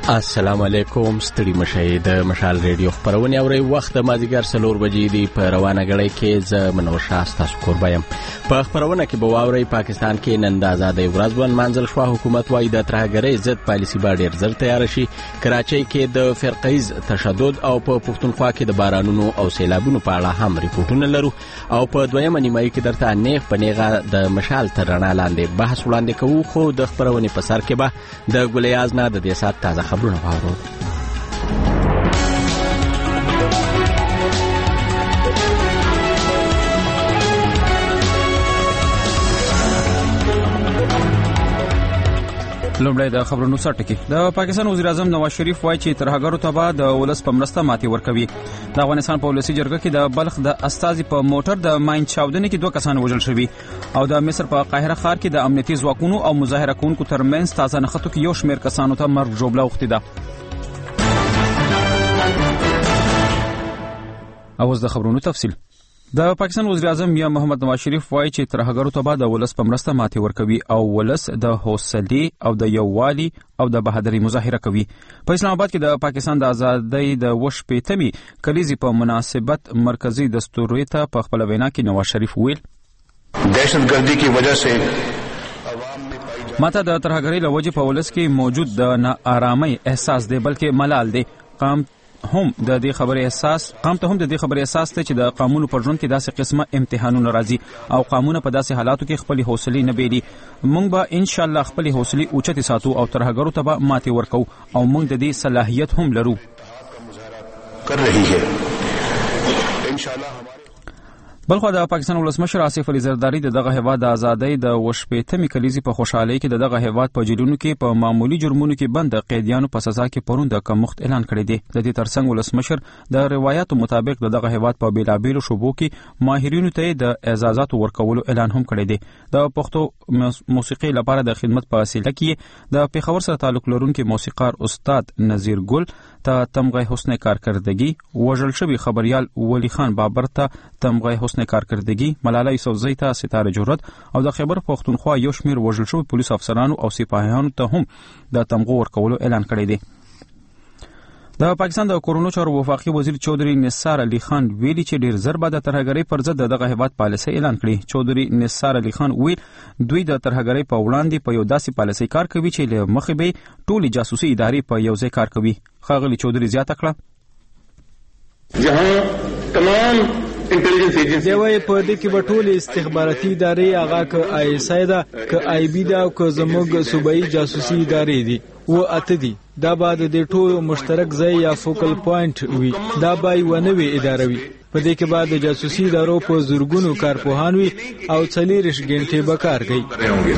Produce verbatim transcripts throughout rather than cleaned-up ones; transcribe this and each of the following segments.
السلام علیکم. ستړي مشئ د مشال ریډیو خبرونه اوري. وخت د مازیګر څلور بجې دی. په روانه غړې کې ز منور شاه تاسو قربایم. په خبرونه کې به واوري پاکستان کې نن د آزادۍ ورځ ون منځل شو. حکومت وايي د ترهګرۍ ضد پالیسي به ډېر زر تیار شي. کراچۍ کې د فرقیز تشدد او په پښتونخوا کې د بارانونو او سیلابونو په اړه هم ریپورتونه لرو. او په دویمه نیمایي کې درته نیغ په نیغه د مشال تر رڼا لاندې بحث وړاندې کوو. خو د خبرونه په سر کې به د ګلیاز نه د دې سات تازه خبرونه واورو. لومړی د خبرونو سرټکی. د پاکستان وزیر اعظم نواز شریف وایي چې ترهګرو ته به د ولس په مرسته ماتې ورکوي. د افغانستان په ولسی جرګه کې د بلخ د استازي په موټر د ماین چاودنې کې دوه کسان وژل شوي او د مصر په قاهره ښار کې د امنیتي ځواکونو او مظاهره کوونکو ترمنځ تازه نښتو کې یو شمېر کسانو ته مرګ ژوبله اوښتې ده. اوس د خبرونو تفصیل. د پاکستان وزیر اعظم میا محمد نواز شریف وایي چې ترهګرو ته به د ولس په مرسته ماتې ورکوي او ولس د حوصلې او د یووالي او د بهادرۍ مظاهره کوي. په اسلام آباد کې د پاکستان د آزادۍ د وشپېتمې کلیزې په مناسبت مرکزی دستوري ته په خپل وینا کې نواز شریف ویل دهشتګردي کی وجہ سے ماته د ترهګرۍ له وجې په ولس کې موجود د ناآرامۍ احساس دی، بلکې ملال دی. قام هم د دې خبرې احساس قام ته هم د دې خبرې احساس ته چې د قانون پر ژوند کې داسې قسمه امتحانونه راځي او قانون په داسې حالاتو کې خپل حوصله نه بیري. موږ به ان شاء الله خپل حوصله اوچته ساتو او ترهګرو ته به ماتې ورکو او موږ د دې صلاحیت هم لرو. کر رہی ہے ان شاء الله. بلخو د پاکستان ولسمشر آصف علي زرداری د دغه هیواد د آزادۍ د وشپېتمې کلیزې په خوشحالۍ کې د دغه هیواد په جیلونو کې په معمولی جرمونو کې بند قیدیانو په سزا کې پرون د کمښت اعلان کړی دی. د دې ترڅنګ ولسمشر د روایتو مطابق د دغه هیواد په بیلابیلو شوبو کې ماهرینو ته د اعزازات ورکولو اعلان هم کړی دی. د پښتو موسیقي لپاره د خدمت په وسیله کې د پیښور سره تعلق لرونکي موسیقار استاد نذیر ګل ته تمغه حسن کارکردگی، وژل شوی خبريال ولی خان بابر ته تمغه حسن کارکردگی، ملاله یوسفزۍ ته ستاره جرأت او د خیبر پښتونخوا یو شمېر وژل شوی پولیس افسرانو او سپاهیانو ته هم د تمغه ورکولو اعلان کړی دی. د پاکستان د کورونو چارو وفاقي وزیر چودري نثار علي خان ویلي چې ډیر زر به د ترهګرۍ پر ضد دغه هیواد پالیسي اعلان کړي. چودري نثار علي خان ویل دوی د ترهګرۍ په وړاندې په یو داسې پالیسي کار کوي چې له مخې به ټولي جاسوسي ادارې په یو ځای کار کوي. ښاغلي چودري زیاته کړه جهان تمام انټيليجنس ایجنسی دی په دې کې به ټول استخباراتي ادارې هغه ک آی اس آی دا ک آی بی دا ک زموږ صوبایي جاسوسي ادارې دي و اته دي. دا به د دې ټولو مشترک ځای یا فوکل پوینټ وي. دا به یو نوې اداره وي. په دې کې به د جاسوسي ادارو په زورګونو کارپوهان وي او څلېرویشت غنټې به کار کوي.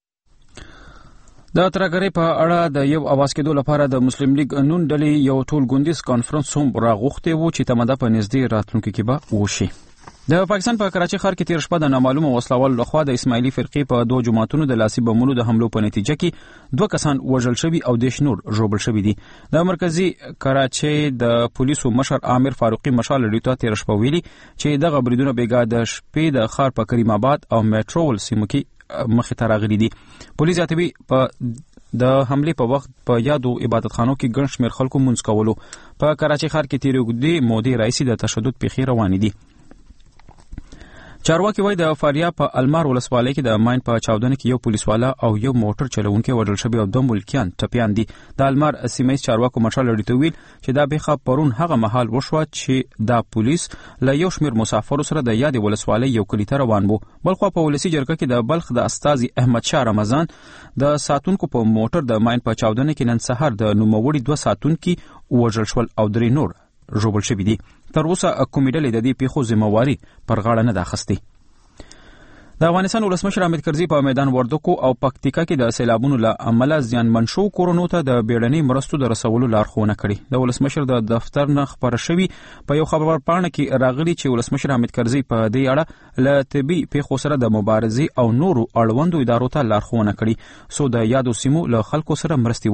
د ترهګرۍ په اړه د یو اواز کېدو لپاره د مسلم لیگ نون ډلې یو ټول ګوندیز کانفرنس هم راغوښتی و چې تمده په نږدې راتلونکي کې به وشي. د پاکستان په کراچۍ ښار کې تیر شپه د نامعلومه وسلوالو لخوا د اسماعیلي فرقې په دوه جماعتونو د لاسي بمونو د حملو په نتیجه کې دوه کسان وژل شوي او دیش نور ژوبل شوي دي. د مرکزی کراچۍ د پولیسو مشر عامر فاروقي مشال لډیو ته تیر شپه ویلي چې دغه بریدونه بیګا د شپې د ښار په کریم آباد او میټرول سیمو کې مخې ته راغلي دي. پولیس اتبي په د حمله په وخت په یادو عبادتخانو کې ګڼ شمېر خلکو مونځ کولو. په کراچۍ ښار کې تیرې اوږدې مودې راهیسې د تشدد پیښې روانې دي. چارواکي وایي د فاریاب په المار ولسوالۍ کې د ماین په چاودنه کې یو پولیسوالا او یو موټر چلوونکی وژل شوی او دوه ملکیان ټپیان دي. د المار سیمه چارواکو مشال لډیو ویل چې دا بیخه پرون هغه مهال وشوه چې دا پولیس له یو شمېر مسافرو سره د یادې ولسوالۍ یو کلی ته روان وو. بلخو په ولسی جرګه کې د بلخ د استازي احمد شاه رمضان د ساتونکو په موټر د ماین په چاودنه کې نن سهار د نوموړي دوه ساتونکي وژل شول او درې نور ژوبل شوي دي. تر اوسه کومې ډلې د دې پیښو ذمہواري پر غاړه نه ده اخیستې. د افغانستان ولسمشر حامد کرزي په میدان وردګو او پکتیکا کې د سیلابونو له امله زیانمن شو کورونو ته د بیړنۍ مرستو د رسولو لارښوونه کړې. د ولسمشر د دفتر نه خبره شوې په یو خبرپاڼه کې راغلي چې ولسمشر حامد کرزي په دې اړه له طبي پیښو سره د مبارزې او نورو اړوندو ادارو ته لارښوونه کړې څو د یادو سیمو له خلکو سره مرستې وکړي.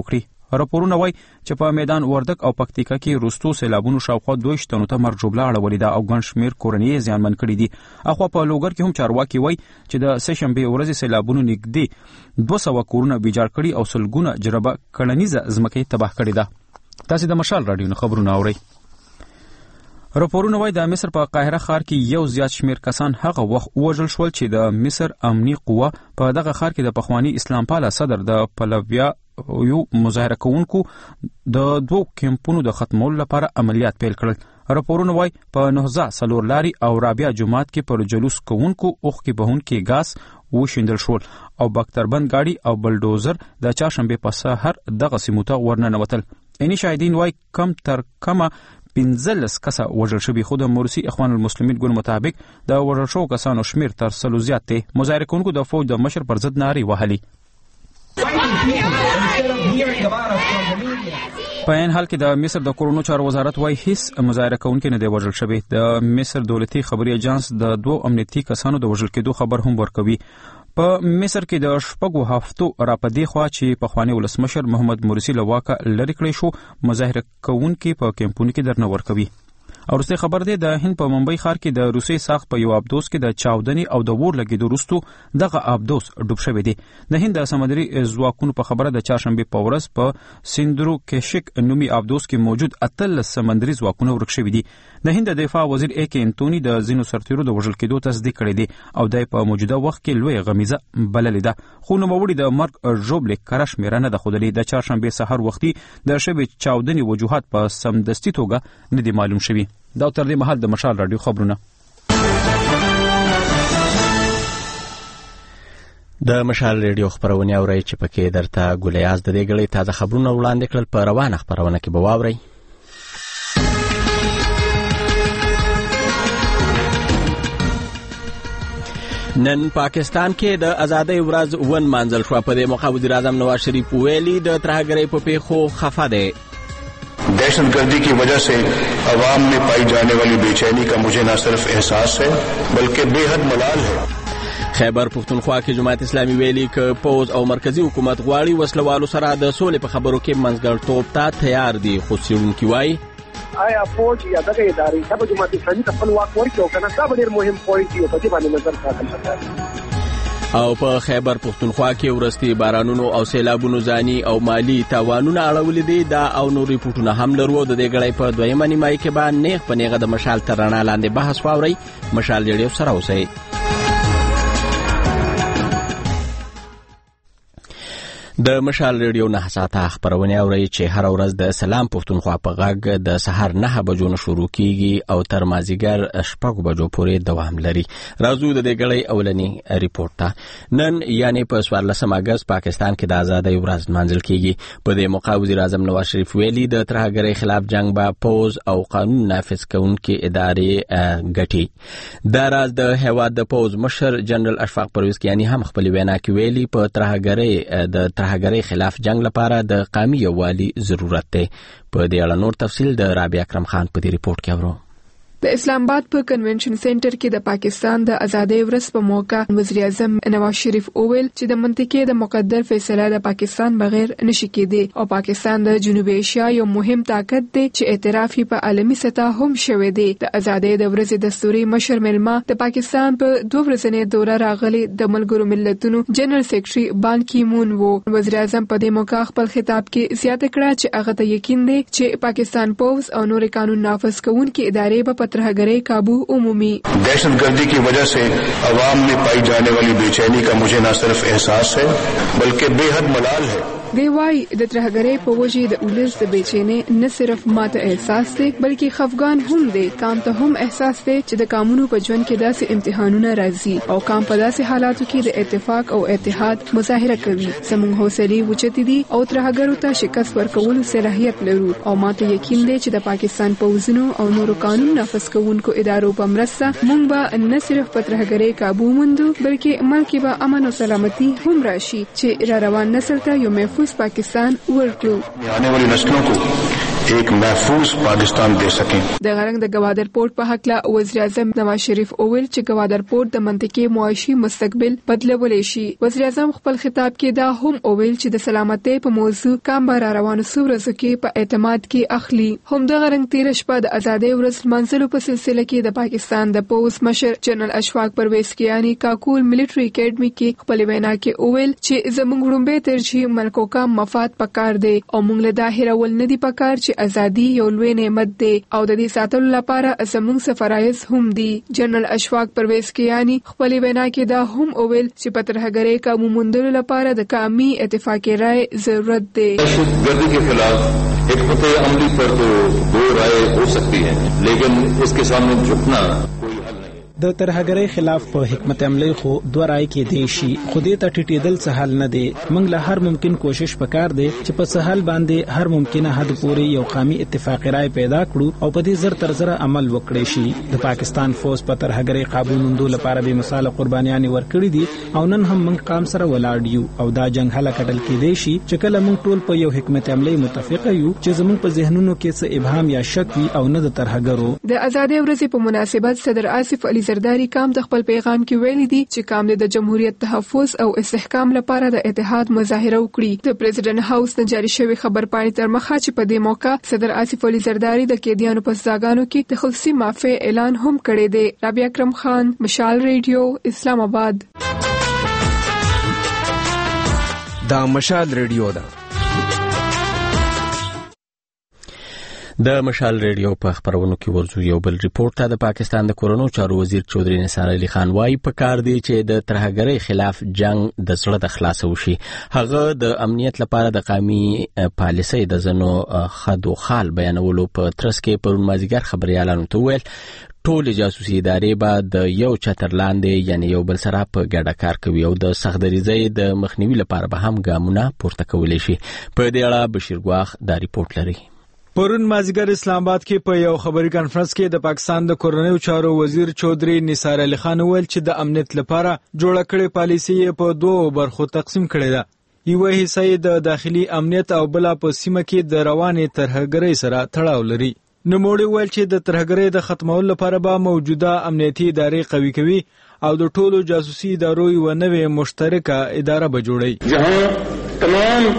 راپورونه وایي چې په میدان وردګ او پکتیکا کې وروستو سیلابونو شاوخوا دوه تنو ته مرګ ژوبله اړولې ده او ګڼ شمېر کورنۍ زیانمن کړي دي. اخوا په لوګر کې هم چارواکي وایي چې د سهشنبې ورځې سیلابونو نږدې دوه سوه کورونه ویجاړ کړي او سلګونه جربه کړنیزه ځمکې تباه کړې ده. تاسو د مشال راډیو نه خبرونه اورئ. راپورونه وایي د مصر په قاهره ښار کې یو زیات شمېر کسان هغه وخت ووژل شول چې د مصر امني قوه په دغه ښار کې د پخواني اسلام پاله صدر د پلویا یو مظاهره کوونکو د دوو کیمپونو د ختمولو لپاره عملیات پیل کړل. راپورونه وایي په نهزا څلور لاري او رابعه جومات کې پر جلوس کوونکو اوښکې بهونکي ګاز وشیندل شول او بختربند ګاډي او بلډوزر د چهارشنبې په سهار دغه سیمو ته ورننوتل. عیني شاهدین وایي کم تر کمه پنځلس کسه وژل شوي، خو د مرسي اخوان المسلمین ګوند مطابق د وژل شوو کسانو شمېر تر سلو زیات دی. مظاهره کوونکو د فوج د مشر پر ضد نارې وهلې. په عین حال کې د مصر د کورونو چارو وزارت وایي هیڅ مظاهره کوونکی نه دی وژل شوی. د مصر دولتي خبري اجانس د دوو امنیتي کسانو د وژل کېدو خبر هم ورکوي. په مصر کې د شپږو هفتو راپدې خوا چې پخوانی ولسمشر محمد مرسي له واکه لرې کړی شو، مظاهره کوونکي په کیمپونو کې درنه ورکوي. او وروستی خبر دی د هند په ممبئی ښار کې د روسي ساخت په یو ابدوس کې د چاودنې او د اور لګېدو وروستو دغه ابدوس ډوب شوی دی. د هند د سمندري ځواکونو په خبره د چهارشنبې په ورځ په سیندرو کیشک نومي ابدوس کې موجود اتلس سمندري ځواکونه ورک شوي دي. د هند د دفاع وزیر اے کے انتوني د ځینو سرتیرو د وژل کېدو تصدیق کړی دی او دی په موجوده وخت کې لویه غمیزه بللې ده، خو نوموړي د مرګ ژوبلې کره شمېره نه ده ښودلې. د چهارشنبې سهار وختي د شوې چاودنې وجوهات په سمدستي توګه نه دي معلوم شوي. دا تر دې مهال د مشال راډیو خبرونه. د مشال ریډیو خبرونه اورئ چې پکې درته ګولیاز د دې غړي تازه خبرونه وړاندې کړل. په روانه خبرونه کې به واورئ. نن پاکستان کې د ازادۍ ورځ ونمانځل شوه. په دې موقع وزیر اعظم نواز شریف ویلي د ترهګرۍ په پیښو خفه دی. दहशत गर्दी की वजह से अवाम में पाई जाने वाली बेचैनी का मुझे न सिर्फ एहसास है बल्कि बेहद मलाल है. خیبر پختونخوا کې جماعت اسلامي ویلي ک پوز او مرکزی حکومت غواړي وسلوالو سره د سولې په خبرو کې منځګړتوب ته تیار دي، خو څېړونکي وایي آیا فوج یا دغه ادارې چې په جماعت اسلامي ته خپل واک ورکړي او کنه دا ډېر مهم پوینټ دی په دې باندې نظر ساتل پکار. او په خیبر پختونخوا کې ورستي بارانونو او سیلابونو ځاني او مالی تاوانونه اړولې دي. دا او نور ریپورتونه هم لرو. د دې غړي په دویمه نیمایي کې باندې نیغ په نیغه د مشال تر رڼا لاندې بحث واورئ. مشال ریډیو سره اوسئ. د مشال ریډیو نه ساته خبرونه اورئ چې هر ورځ د سلام پښتونخوا په غږ د سحر نه بجو نه شروع کیږي او تر مازیګر شپږ بجو پورې دوام لري. راځو د دې غړي اولنی ریپورت ته. نن یعنی په څوارلسم اگست پاکستان کې د ازادۍ ورځ منځل کیږي. په دې موقع وزیر اعظم نواز شریف ویلي د ترهګرۍ خلاف جنگ به پوز او قانون نافذ کوونکې ادارې ګټي. دا راز د هیواد د پوز مشر جنرال اشفاق پرویز کیانی هم خپل وینا کې ویلي په ترهګرۍ د ترهګرۍ خلاف جنگ لپاره د قومي یووالي ضرورت دی. په دې اړه نور تفصیل د رابعه اکرم خان په دې ریپورت کې اورو. د اسلام آباد په کنونشن سنټر کې د پاکستان د ازادۍ ورځ په موقع وزیر اعظم نواز شریف اوویل چې د منطقې د مقدر فیصله د پاکستان بغیر نشي کېدی او پاکستان د جنوبي ایشیا یو مهم طاقت دی چې اعتراف په عالمي سطح هم شوی دی. د ازادۍ د ورځې دستوري مشر ملما د پاکستان په دوه ورځې دوره راغلي د ملګرو ملتونو جنرال سیکریټري بان کی مون وو. وزیر اعظم په دې موقع خپل خطاب کې زیاته کړه چې هغه ته یقین دی چې پاکستان پوز او نور قانون نافذ کوونکې ادارې به ترهګرۍ काबू उमूमी. दहशत गर्दी की वजह से अवाम में पाई जाने वाली बेचैनी का मुझे न सिर्फ एहसास है बल्कि बेहद मलाल है. دی وای د ترهګرۍ په وجه د اولس د بیچینې نه صرف ماته احساس دی بلکې خفګان هم دی. کام ته هم احساس دی چې د قانونو په ژوند کې داسې امتحانونه راځي او کام په داسې حالاتو کې د اتفاق او اتحاد مظاهره کوي. زموږ حوصلې وچتې دي او ترهګرو ته شکست ورکولو صلاحیت لرو او ماته یقین دی چې د پاکستان پوځونو او نورو قانون نافذ کوونکو ادارو په مرسته موږ به نه صرف په ترهګرۍ काबू موندو بلکې ملک به امن او سلامتی هم راشي چې را روان نسل ته یو محفوظ पाकिस्तान ورکړو. आने वाली नस्लों को एक महफूज पाकिस्तान दे सकें। د غرنګ د گوادر پورت په حق له وزیر اعظم نواز شریف اوویل چې گوادر پورت د منطقي معاشي مستقبل بدلولی شي. وزیر اعظم خپل خطاب کې دا هم اوویل چې د سلامتۍ په موضوع کام بار روانو سورزو کې په اعتماد کې اخلي. هم د غرنګ تیر شپه د ازادۍ ورځ منځلو په سلسله کې د پاکستان د پوز مشر جنرال اشفاق پرویز کیانی کاکول ملټری اکیډمي کې خپل وینا کې اوویل چې زموږ وړاندې ترجیح ملکو کا مفاد پکار دی او موږ له داهره ول نه دی پکار چې ازادي یو لوی نعمت دی او د دې ساتلو لپاره زموږ سفرایز هم دي. جنرال اشفاق پرویز کیانی خپل وینا کې دا هم اوویل چې په ترهګرۍ قابو موندلو لپاره د قومي اتفاقی رائے ضرورت دی. دہشتگردی کے خلاف حکمت عملی پر تو دو رائے ہو سکتی ہیں لیکن اس کے سامنے جھکنا د ترهګرۍ خلاف په حکمت عملی خو دوه رائے کې دی شي خو دې ته ټیټېدل څه حل نه دی. موږ له هر ممکن کوشش وکړ دی چې په سهال باندې هر ممکنه حد پورې یو قومي اتفاقی رائے پیدا کړو او په دې زر تر زر عمل وکړي شي. د پاکستان فوج په ترهګرۍ قابو موندو لپاره به مثال قربانیان ورکړي دي او نن هم موږ قام سره ولاړ یو او دا جنگ هله کډل کې دی شي چې کله موږ ټول په یو حکمت عملی متفق یو چې زموږ په ذهنونو کې څه ابهام یا شک وي او نه د ترهګرو. د ازادۍ ورځې په مناسبت صدر آصف علي زرداری کام د خپل پیغام کې ویلي دي چې کام د جمهوریت تحفظ او استحکام لپاره د اتحاد مظاهره وکړي. د پریزیدنت هاوس نه جاری شوی خبر پاڼې تر مخه چې په دې موقع صدر آصف علي زرداری د قیدیانو په سزاګانو کې د خلصي معافی اعلان هم کړی دی. رابعه اکرم خان، مشال ریډیو، اسلام آباد. دا مشال ریډیو ده. د مشال ریډیو په خبرونو کې ورزو یو بل ریپورت ته. د پاکستان د کورونو چارو وزیر چودري نثار علي خان وايي په کار دی چې د ترهګرۍ خلاف جنگ د زړه د خلاصو شي. هغه د امنیت لپاره د قومي پالیسۍ د زنو خدو خال بیانولو په ترڅ کې پرون مازیګر خبريالانو ته ویل ټول جاسوسي ادارې به د یو چتر لاندې یعنی یو بل سره په ګډه کار کوي او د سختدریزۍ د مخنیوي لپاره به هم ګامونه پورته کولی شي. په دې اړه بشیر ګواخ دا ریپورت لري. پرون مازیګر اسلام آباد کې په یو خبري کانفرنس کې د پاکستان د کورنیو چارو وزیر چودري نثار علي خان ویل چې د امنیت لپاره جوړه کړې پالیسي په دوه برخو تقسیم کړې ده. یو حصہ د داخلي امنیت او بل په سیمه کې د روانې ترهګرۍ سره تړاو لري. نوموړي ویل چې د ترهګرۍ د ختمولو لپاره به موجوده امنیتي ادارې قوي کوي او د ټولو جاسوسي ادارو یو نوې مشترکه اداره به جوړي جهاں تمام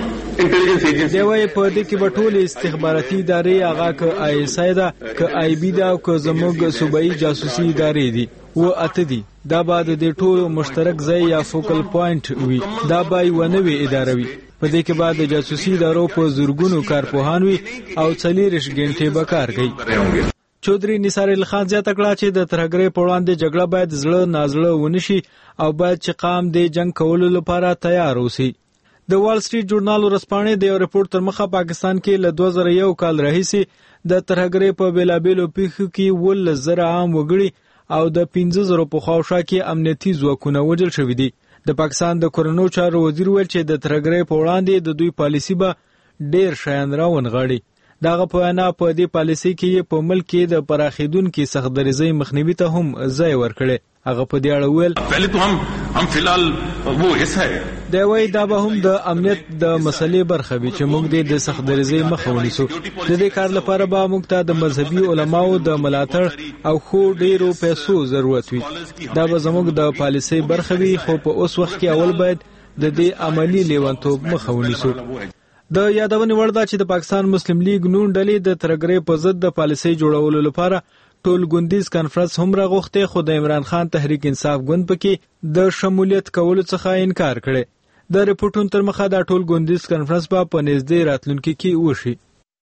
دی وای په دې کې به ټول استخباراتي ادارې هغه ک آی اس آی دا ک آی بی دا او ک زموږ صوبایي جاسوسي ادارې دي و اته دي. دا به د دې ټولو مشترک ځای یا فوکل پوینټ وي. دا به یو نوې اداره وي. په دې کې به د جاسوسي ادارو په زورګونو کارپوهان وي او څلېرویشت غنټې به کار کوي. چودري نثار علي خان زیاته کړه چې د ترهګرۍ په وړاندې جګړه باید زړه نازړه ونشي او باید چې قام د جنگ کولو لپاره تیار اوسي. د وال سټریټ ژورنال ورسپانې د یو ریپورت تر مخه پاکستان کې له دوه زره یو کال راهیسې د ترهګرۍ په بیلابیلو پیښو کې ولس زره عام وګړي او د پنځه زره په خواوشا کې امنیتي ځواکونه وژل شوي دي. د پاکستان د کورنیو چارو وزیر ویل چې د ترهګرۍ په وړاندې د دوی پالیسي به ډېر شیان راونغاړي. دغه په وینا په دې پالیسي کې په ملک کې د پراخېدونکو سختدریزۍ مخنیوي ته هم ځای ورکړي. هغه په دې اړه ویل پهله تو هم هم فلحال وو ایسا ہے دا وای دا به هم د امنیت د مسلې برخه وي چې موږ د سختدریزۍ مخه ونیسو. د دې کار لپاره به موږ ته د مذهبي علماو د ملاتړ او خو ډیرو پیسو ضرورت وي. دا به زموږ د پالیسۍ برخه وي خو په اوس وخت کې اول باید د دې عملی لیونتوب مخه ونیسو. د یادونې وړ ده چې د پاکستان مسلم لیگ نون ډلې د ترهګرۍ په ضد د پالیسۍ جوړولو لپاره ټول ګوندیز کانفرنس هم راغوښته خو د عمران خان تحریک انصاف ګوند پکې د شمولیت کولو څخه انکار کړي. د ریپورتونو تر مخه د ټول ګوندیز کانفرنس په نږدې راتلونکي کې وشي.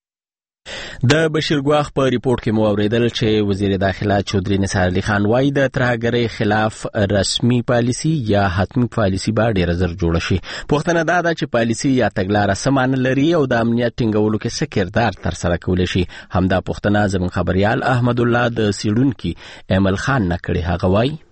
د بشیر ګواخ په ریپورت کې مو اوریدل چې وزیر داخله چودري نثار علي خان وايي د ترهګرۍ خلاف رسمي پالیسي یا حتمي پالیسي به ډیره زر جوړ شي. پوښتنه دا ده چې پالیسي یا تګلاره سمانه لري او د امنیت ټینګولو کې څه کردار تر سره کولی شي. همدا پوښتنه زموږ خبريال احمد الله د سیډونکي امل خان نه کړې. هغه وايي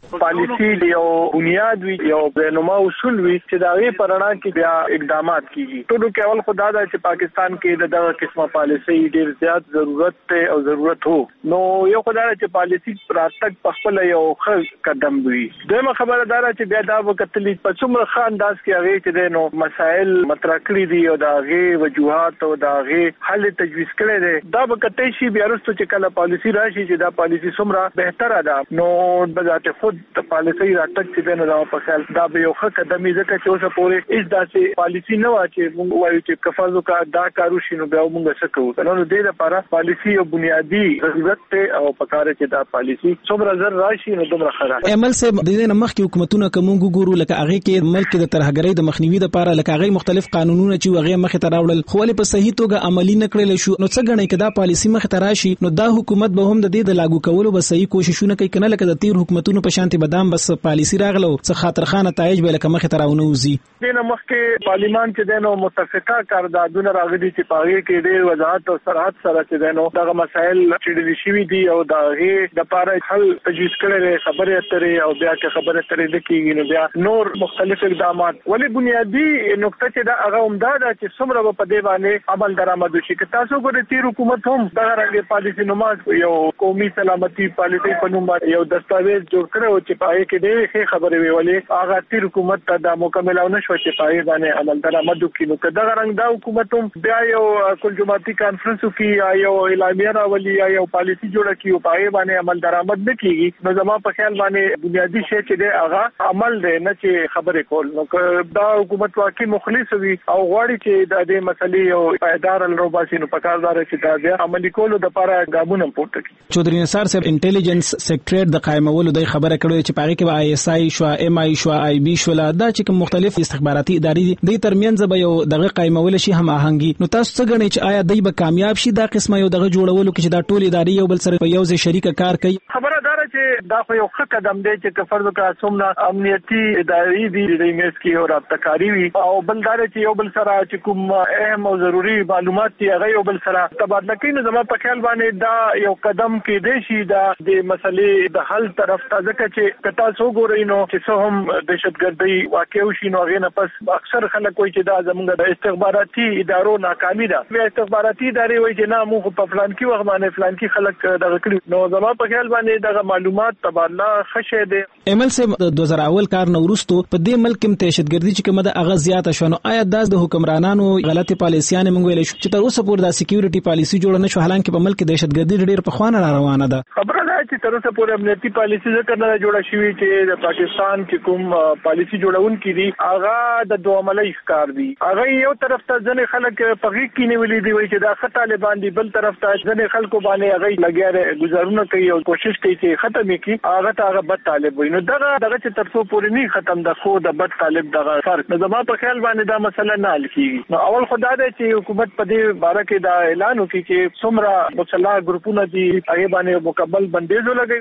پالیسی یو بنیاد وي یو بینما اصول وي چې دا غي پرانا کې بیا اقدامات کیږي. ټولو کې اول خدای دا چې پاکستان کې دغه قسمه پالیسی ډیر زیات ضرورت ته او ضرورت وو. نو یو خدای چې پالیسی پراتک په خپل یو ښه قدم وي. دغه خبردار چې بیا دا وکټلی په څومره ښه انداز کې هغه چې نو مسائل مطرح کړی دي او دا غي وجوهات او دا غي حل تجویز کړی دی. دا وکټی شي بیا وروسته چې کله پالیسی راشي چې دا پالیسی څومره بهتره ده نو بذات خود پالیسی راتک چې نه دا په خیال دا به یو ښه قدم ځکه چې اوسه پورې هیڅ داسې پالیسی نه و چې موږ وایو چې کفازو کا دا کارو شي نو بیا موږ څه کوو. نو د دې لپاره پالیسی او بنیادی ضرورت ته او پکاره چې دا پالیسی څومره زر راشي نو دومره ښه. عمل سه د دې نمخ کې حکومتونه کوم ګورو لکه هغه کې ملک د ترهګرۍ د مخنیوي لپاره لکه هغه مختلف قانونونه چې هغه مخ ته راوړل خو ولې په صحیح توګه عملی نه کړل شو. نو څنګه نه کدا پالیسی مخ ته راشي نو دا حکومت به هم د دې د لاګو کولو به صحیح کوششونه کوي کنه لکه د تیر حکومتونو په شانتي بدام بس پالیسی راغلو څه خاطر خانه تایج به لکه مخ ته راونه وزي. دنه مخ کې پارلیمان چې دنو متفقه قراردادونه راغلي چې پاغي کې ډېر وضاحت او صراحت سره چې دنو دغه مسائل چې شوي دي او دا غي د لپاره حل تجویز کړي خبره اترې او بیا کې خبره اترې د کېږي نو بیا نور مختلف اقدامات ولې بنیادی نقطه چې دا هغه عمده چې څومره په دې باندې عمل درآمد وشي. که تاسو ګورئ تیر حکومت هم دغه رنګ پالیسی نماز یو قومي سلامتی پالیسی په نوم یو دستاویز جوړ کړو چې پای کې ډېرې ښه خبرې ویلې هغه تیر حکومت ته دا مکمل او نشو چې پای باندې عمل درآمد وکړي. نو که دغه رنګ دا حکومت هم بیا یو کل جماعتي کانفرنس وکړي یو اعلامیه راولي یو پالیسی جوړه کړي او پای باندې عمل درآمد نه کیږي نو زما په خیال باندې بنیادی شی چې دی هغه عمل دی نه چې خبرې کول. نو که دا حکومت واقعي مخلص وي او غواړي چې د دې مسلې یو پایدار لروباسي نو پکاردار چې دا بیا عملي کولو د لپاره ګامونه پورته کړي. چودري نثار صاحب انټيليجنس سېکټریټ د قائمولو د خبره کړو چې پاره کې آی اس آی شو ام آی شو آی بي شو لا دا چې مختلف استخباراتي ادارې دي د ترمنځ به یو دغه قائمول شي هم آهنګي. نو تاسو څنګه غواړئ چې آیا دوی به کامیاب شي دا قسمه یو دغه جوړولو کې چې دا ټول ادارې یو بل سره په یو ځای شریک کار کوي؟ خبره دا چې دا خو یو ښه قدم دی چې کفرض کا څومره امنیتي ادارې دي د ایمس کې او رابطه‌کاري وي او بل دا چې یو بل سره چې کوم اهم او ضروری معلومات دي هغه یو بل سره تبادله کوي. نو زموږ په خیال باندې دا یو قدم کې دی شي دا د مسلې د حل طرف ته ځکه چې کتا سو ګورئ نو چې څو هم دهشتګردي واقع وشي نو هغه نه پس اکثر خلک کوئی چې دا زموږ د استخباراتي ادارو ناکامي ده. بیا استخباراتي ادارې وایي چې نه موږ په فلان کې وخت باندې فلان کې خلک دغه کړي. نو زموږ په خیال باندې دغه معلومات تبادله خشه دي. ایمل سے دو هزار اول کار نورستو په دې ملک کې دهشتګردي چې کومه د اغاز زیات شونه آیا د حکمرانانو غلطي پالیسیانه موږ ویل چې تر اوسه پورې د سکیورټي پالیسی جوړ نه شو حالانکه په ملک کې دهشتګردي ډېر په خوانه را روانه ده. خبره ده چې تر اوسه پورې امنیتي پالیسی ځکه نه جوړه شوې چې د پاکستان کې کوم پالیسی جوړون کړي هغه د دوه عملي ښکار دي. هغه یو طرف ته ځنې خلک په غیږ کې نیولې دي وایي چې دا خطا طالبان دي بل طرف ته ځنې خلکو باندې هغه لګیا گزارونه کوي او کوشش کوي چې ختم کړي هغه ته هغه بد طالب وي. نو دغه دغه چې تر څو پورې نه ختم د خو د بد طالب دغه فرق نو زما په خیال باندې دا مسله نه حل کیږي. نو اول خدای دې چې حکومت په دې باره کې دا اعلان وکړي چې څومره مسلح ګروپونه دي هغه باندې مکمل بندیز ولګي.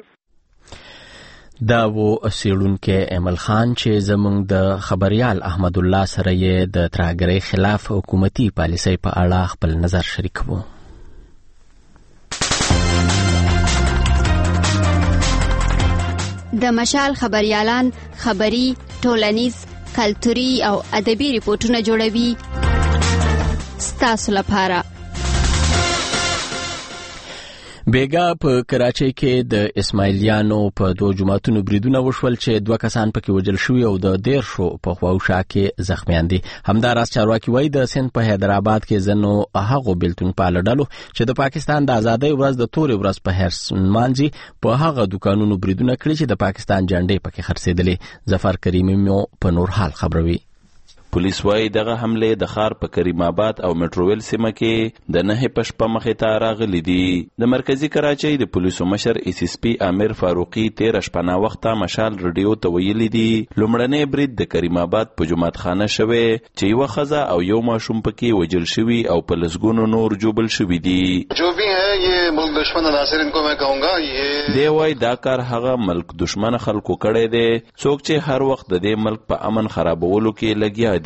دا و سیړونکو ایمل خان چې زمونږ د خبريال احمد الله سره یې د ترهګرۍ خلاف حکومتي پالیسۍ په اړه خپل نظر شریک وو. د مشال خبريالان خبري ټولنیز کلتوري او ادبي ریپورتونه جوړوي ستاسو لپاره. بیګا په کراچۍ کې د اسماعیلیانو په دوه جماعتونو بریدونه وشول چې دوه کسان پکې وژل شوي او د ډیر شو په خواوشا کې زخمیان دي. همداراز چارواکي وایي د سند په حیدرآباد کې ځنو هغو بیلتون پاله ډلو چې د پاکستان د ازادۍ ورځ د تورې ورځ په هر مانځي په هغه دکانونو بریدونه کړي چې د پاکستان جنډې پکې خرڅېدلې. ظفر کریمي مو په نور حال خبروي. پولیس وايي دغه حمله د خار په کریم آباد او میټروویل سیمه کې د نه پښپ مخې ته راغلي دي. د مرکزی کراچۍ د پولیسو مشر ایس ایس پی امیر فاروقي تیر شپه وخته مشال رادیو ته ویلي دي لومړنی برید د کریم آباد په جماعت خانه شوه چې یو خزه او یو ماشوم پکې وجل شوی او په لسګونو نور جوبل شوی دي. جو بھی ہے یہ ملک دشمن عناصر ان کو میں کہوں گا یہ دی وايي دا کار هغه ملک دشمن خلکو کړي دي څوک چې هر وخت د دې ملک په امن خرابولو کې لګیا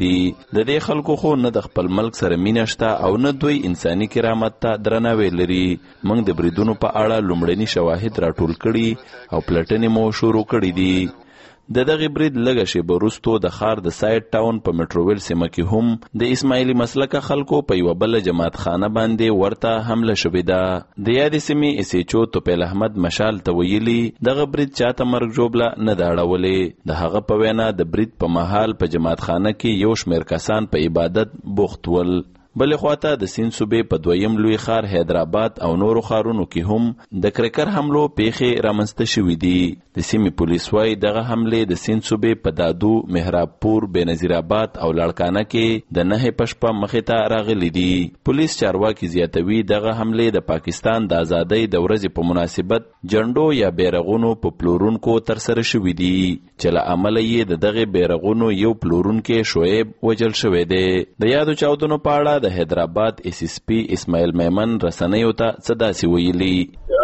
دي. د دې خلکو خو نه د خپل ملک سره مینه شته او نه دوی انساني کرامت ته درناوی لري. موږ د بریدونو په اړه لومړني شواهد راټول کړي او پلټنې مو شروع کړي دي. د دغه برید لږه شیبه وروسته د ښار د سایډ ټاون په میټروویل سیمه کې هم د اسماعیلي مسلکه خلکو په یوه بله جماعت خانه باندې ورته حمله شوې ده. د یادې سیمې اس ایچ او توپیل احمد مشال ته ویلي دغه برید چاته مرګ ژوبله نه ده اړولې. د هغه په وینا د برید په مهال په جماعت خانه کې یو شمېر کسان په عبادت بوخت ول. بلې خواته د سیند صوبې په دویم لوی ښار حیدرآباد او نورو ښارونو کې هم د کرکر حملو پیښې رامنځته شوي دي. د سیمې پولیس وایي دغه حملې د سیند صوبې په دادو، مهرابپور، بېنظیر آباد او لړکانه کې د نهې په شپه مخې ته راغلي دي. پولیس چارواکي زیاتوي دغه حملې د پاکستان د ازادۍ د ورځې په مناسبت جنډو یا بیرغونو په پلورونکو ترسره شوي دي چې له امله یې د دغې بیرغونو یو پلورونکی شعیب وژل شوی دی. د یادو چاودنو په اړه د حیدرآباد اس ایس پی اسماعیل میمن رسنیو ته څه داسې ویلي.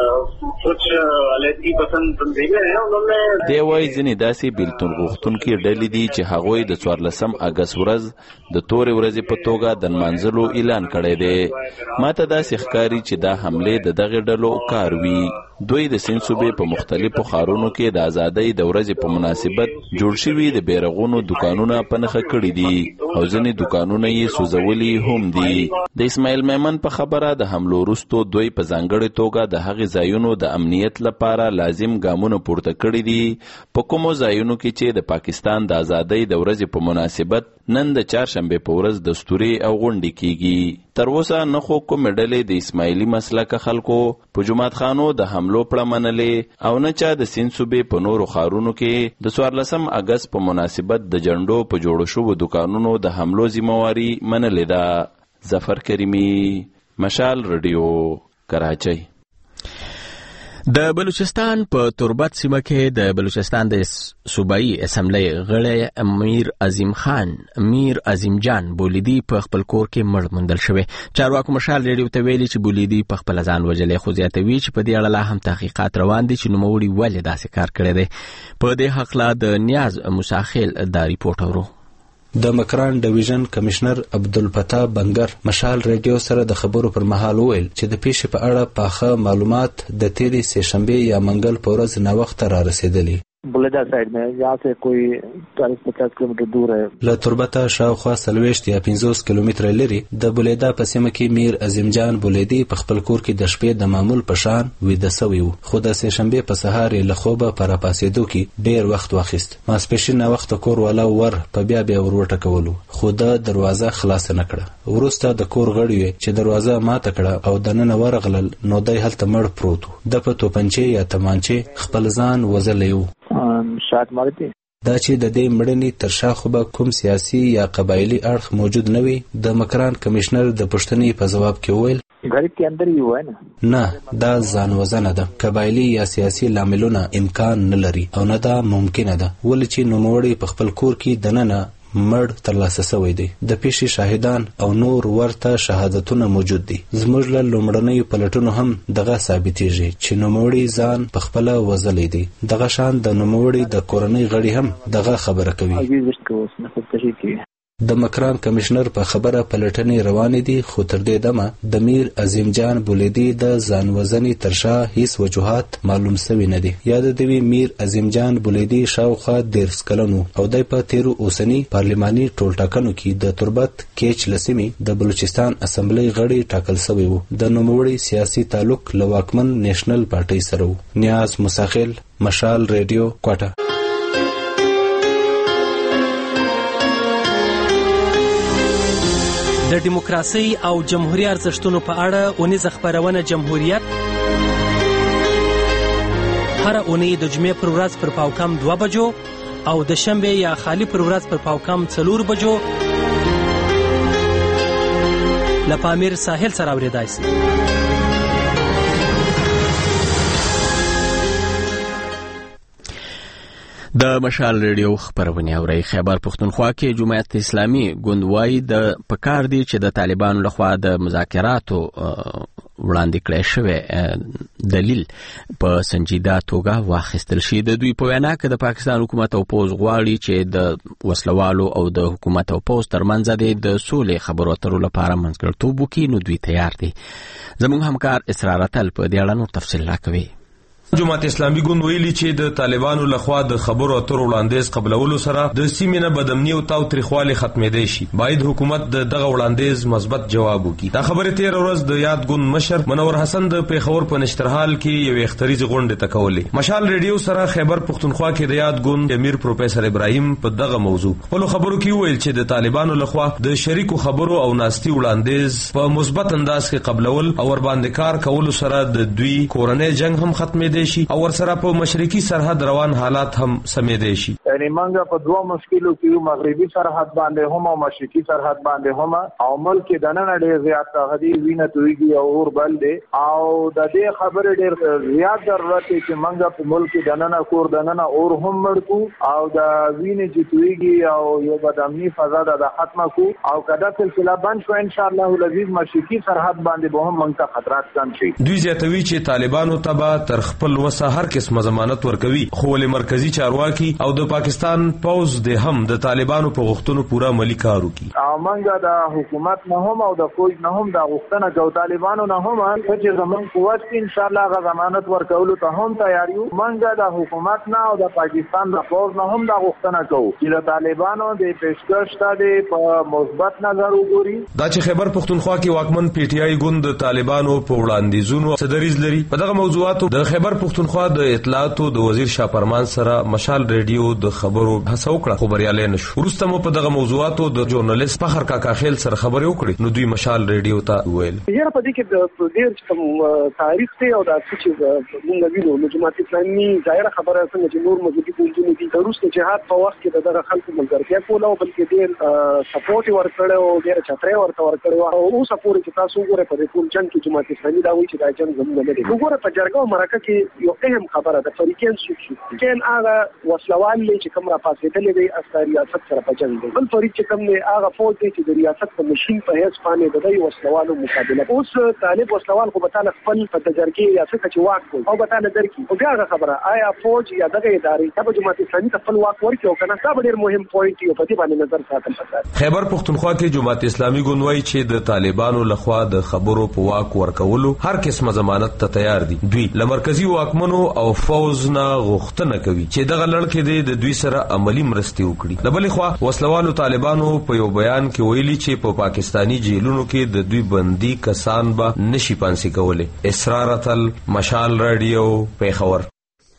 دی وایي ځینې داسې بیلتون غوښتونکي ډلې دي چې هغوی د څوارلسم اګست ورځ د تورې ورځې په توګه د نمانځلو اعلان کړی دی. ما ته داسې ښکاري چې دا حملې د دغې ډلو کار وي. دوی د سیند صوبې په مختلفو ښارونو کې د ازادۍ د ورځې په مناسبت جوړ شوي د بیرغونو دوکانونه په نښه کړي دي او ځینې دوکانونه یې سوځولي هم دي. د اسماعیل میمن په خبره د حملو وروسته دوی په ځانګړې توګه د هغې ځایونو د امنیت لپاره لازم ګامونه پورته کړي دي په کومو ځایونو کې چې د پاکستان د ازادۍ د ورځې په مناسبت نن د چهارشنبې په ورځ دستوري او غونډې کیږي. تر اوسه نه خو کومې ډلې د اسماعیلي مسلکه خلکو په جومات خانو د حملو پړه منلې او نه چا د سیند صوبې په نورو ښارونو کې د څوارلسم اګست په مناسبت د جنډو په جوړو شوو دوکانونو د حملو ذمہواري منلې ده. ظفر کریمی، مشال رادیو، کراچۍ. د بلوچستان په تربت سیمه کې د بلوچستان د صوبایي اسمبلی غړی امیر عظیم خان میر عظیم جان بولیدي په خپل کور کې مړ موندل شوی. چارواکو مشال ریډیو ته ویلي چې بولیدي په خپل ځان وژلی، خو زیاتوي چې په دې اړه لا هم تحقیقات روان دي چې نوموړي ولې داسې کار کړی دی. په دې هکله د نیاز موساخیل دا ریپورټ اورو. د مکران ډیویژن کمشنر عبدالفتاح بنگر مشال ریډیو سره د خبرو پر مهال وویل چې د پیښې په اړه پاخه معلومات د تیرې سه شنبه یا منګل په ورځ ناوخته را رسیدلي. बुलेदा साइड में यहाँ से कोई चालीस पचास किलोमीटर दूर है. له تربته شاوخوا څلوېښت یا پنځوس کیلومتره لري د بولیدا په سیمه کې میر عظیم جان بولیدي په خپل کور کې د شپې د معمول په شان ویده سوی و. خو د سه شنبه په سهار له خوبه پر پاسېدو کې ډېر وخت واخیست. ماسپښین وخت کور والا ور په بیا بیا ورټکولو خو د دروازه خلاص نه کړه. ورسته د کور غړي چې دروازه ماته کړه او د نن ورغلل نو دای هلته مړ پروت و. د په توپنچې یا تمانچې خپل ځان وزلی و. شاید مارتی دا چې د دې مړنې تر شا خو به کوم سیاسي یا قبایلی اړخ موجود نه وي. د مکران کمشنر د پوښتنې په ځواب کې وویل घर के अंदर ही हुआ है ना. نه دا ځان وزنه ده. قبایلی یا سیاسي لاملونه امکان نه لري او نه دا ممکنه ده ولې چې نوموړی په خپل کور کې دننه مړ ترلاسه شوی دی. د پیښې شاهدان او نور ورته شهادتونه موجود دي. زموږ له لومړنیو پلټنو هم دغه ثابتېږي چې نوموړی ځان په خپله وژلی دی. دغه شان د نوموړي د کورنۍ غړي هم دغه خبره کوي. د مکران کمشنر په خبره پلټنې روانې دي خو تر دې دمه د میر عظیم جان بولیدي د ځان وژنې تر شا هیڅ وجوهات معلوم سوي نه دي. یاد دی میر عظیم جان بولیدي شاوخوا دیرش کلن و او د په تیرو اوسنی پارلماني ټولټاکنو کې د تربت کیچ لسیمې د بلوچستان اسمبلی غړي ټاکل شوی و. د نوموړي سیاسي تعلق له واکمن نیشنل پارټي سره و. نیاز موساخیل، مشال ریډیو، کوټه. د دیموکراسي او جمهوریت ارزښتونو په اړه اونیزه خبرونه جمهوریت هر اونۍ د جمعې پر ورځ پر پاوکم دوه بجو او د شنبه یا خالی پر ورځ پر پاوکم څلور بجو له پامیر ساحل سره اورېدای شي. د مشال ریډیو خبرونه اوري. خیبر پښتونخوا کې جمعیت اسلامي ګوند وایي د پکار دی چې د طالبانو لخوا د مذاکراتو وړاندې کړی شوی دلیل په سنجیده توګه واخیستل شي. د دوی په وینا کې د پاکستان حکومت او پوز غواړي چې د وسلوالو او د حکومت او پوز ترمنځ د سولې خبرو اترو لپاره منځګړیتوب وکړي، نو دوی تیار دي. زموږ همکار اسرار اتل په دې اړه نور تفصیل راکوي. جماعت اسلامي ګوند ویلي چې د طالبانو لخوا د خبرو اترو وړاندیز قبلولو سره د سیمې نه بدامني او تاوتریخوالي ختمېدای شي. باید حکومت د دغه وړاندیز مثبت جواب وکړي. دا خبره تیر ورځ د یاد ګوند مشر منور حسن د پیښور په نشترحال کې یو اختریزي غونډه تکولې. مشال ریډیو سره خیبر پختونخوا کې د یاد ګوند امیر پروفیسور ابراهیم په دغه موضوع خپل خبرو کې ویل چې د طالبانو لخوا د شریکو خبرو او ناستي وړاندیز په مثبت انداز کې قبلول او ور باندې کار کول سره د دوی کورنۍ جنگ هم ختمېدای شي او ورسره په مشرقي سرحد روان حالات هم سمېدای شي. یعنی منګه په دوه مشکلو کې مغربي سرحد باندې هم او مشرقي سرحد باندې هم او ملک دننه ډېر زیات تغذی وینه تویږي او اور بل دي او د دې خبرې ډېر زیات ضرورت دی چې منګه په ملک دننه کور دننه اور هم مړکو او د وینې چې تویږي او یو بدامني فضا د ختمه کو او کدا سلسله بند شو ان شاء الله العزیز مشرقي سرحد باندې به هم منګه خطرات کم شي. دوی زیاتوي چې طالبانو تبا تر خپل وسه هر قسم ضمانت ورکوي، خو ولې مرکزی چارواکي او د پاکستان پوز د هم د طالبانو په غوښتنو پورا عملی کار وکړي. او منګه د حکومت نه هم او د فوج نه هم د غوښتنه کوي طالبانو نه هم چې زمون قوت کې ان شاء الله غو ضمانت ورکولو ته هم تیار یو. منګه د حکومت نه او د پاکستان د پوز نه هم د غوښتنه کوي چې د طالبانو د پیشکش ته په مثبت نظر وګوري. دا چې خیبر پختونخوا کې واکمن پی ټی آی ګوند د طالبانو په وړاندیزونو صدریز لري. په دغه موضوعاتو د خیبر پختونخوا د اطلاعاتو د وزیر شاه فرمان سره مشال ریډیو د خبرو هڅه وکړه، خو بریالي نشو. وروسته مو په دغه موضوعاتو د ژورنالیست فخر کاکا خیل سره خبرې وکړې، نو دوی مشال ریډیو ته ویل یاره په دې کې د ډېر کوم تاریخ ته او د څه چې موږ وینو نو جماعت اسلامي ظاهره خبره څنګه چې نور مذهبي ګوندونه دي د روس جهاد په وخت کې دغه خلکو ملګرتیا کوله او بلکې ډېر سپورټ ورکړو او ډېر چترې ورته ورکړو او اوس پورې چې تاسو وګورئ په دې ټول جنگ کې جماعت اسلامي دا وایي چې دا جنگ زموږ نه دی. وګوره په جرګه او مرکه کې یو اهم خبره ده فریقین څوک شي کین هغه وسلوال چې کوم را پاسېدل دي از ریاست سره په جنگ دي. بل فریق چې کوم نه هغه فوج دي چې د ریاست په ماشين په هیڅ باندې د دوی وسلوالو مقابله. اوس طالب وسلوال خو به تعالی خپل په تجربه ریاست کې واک کوي او به تعالی درکې او بیا خبره آیا فوج یا دغه ادارې په جماعت اسلامي ته خپل واک ورکړي او کنه دا ډېر مهم پوینټ یو په دې باندې نظر ساتل پکار. خیبر پختونخوا کې جماعت اسلامي ګوند وایي چې د طالبانو لخوا د خبرو په واک ورکولو هر قسم ضمانت ته تیار دي. دوی لمرکزی واکمنو او فوز نه غوښتنه کوي چې دغه لړکې د دوی سره عملی مرستې وکړي. د بلې خوا وسلوالو طالبانو په یو بیان کې ویلي چې په پاکستانی جیلونو کې د دوی بندي کسان به نشي پانسي کولای. اسرار اتل مشال رادیو پیښور.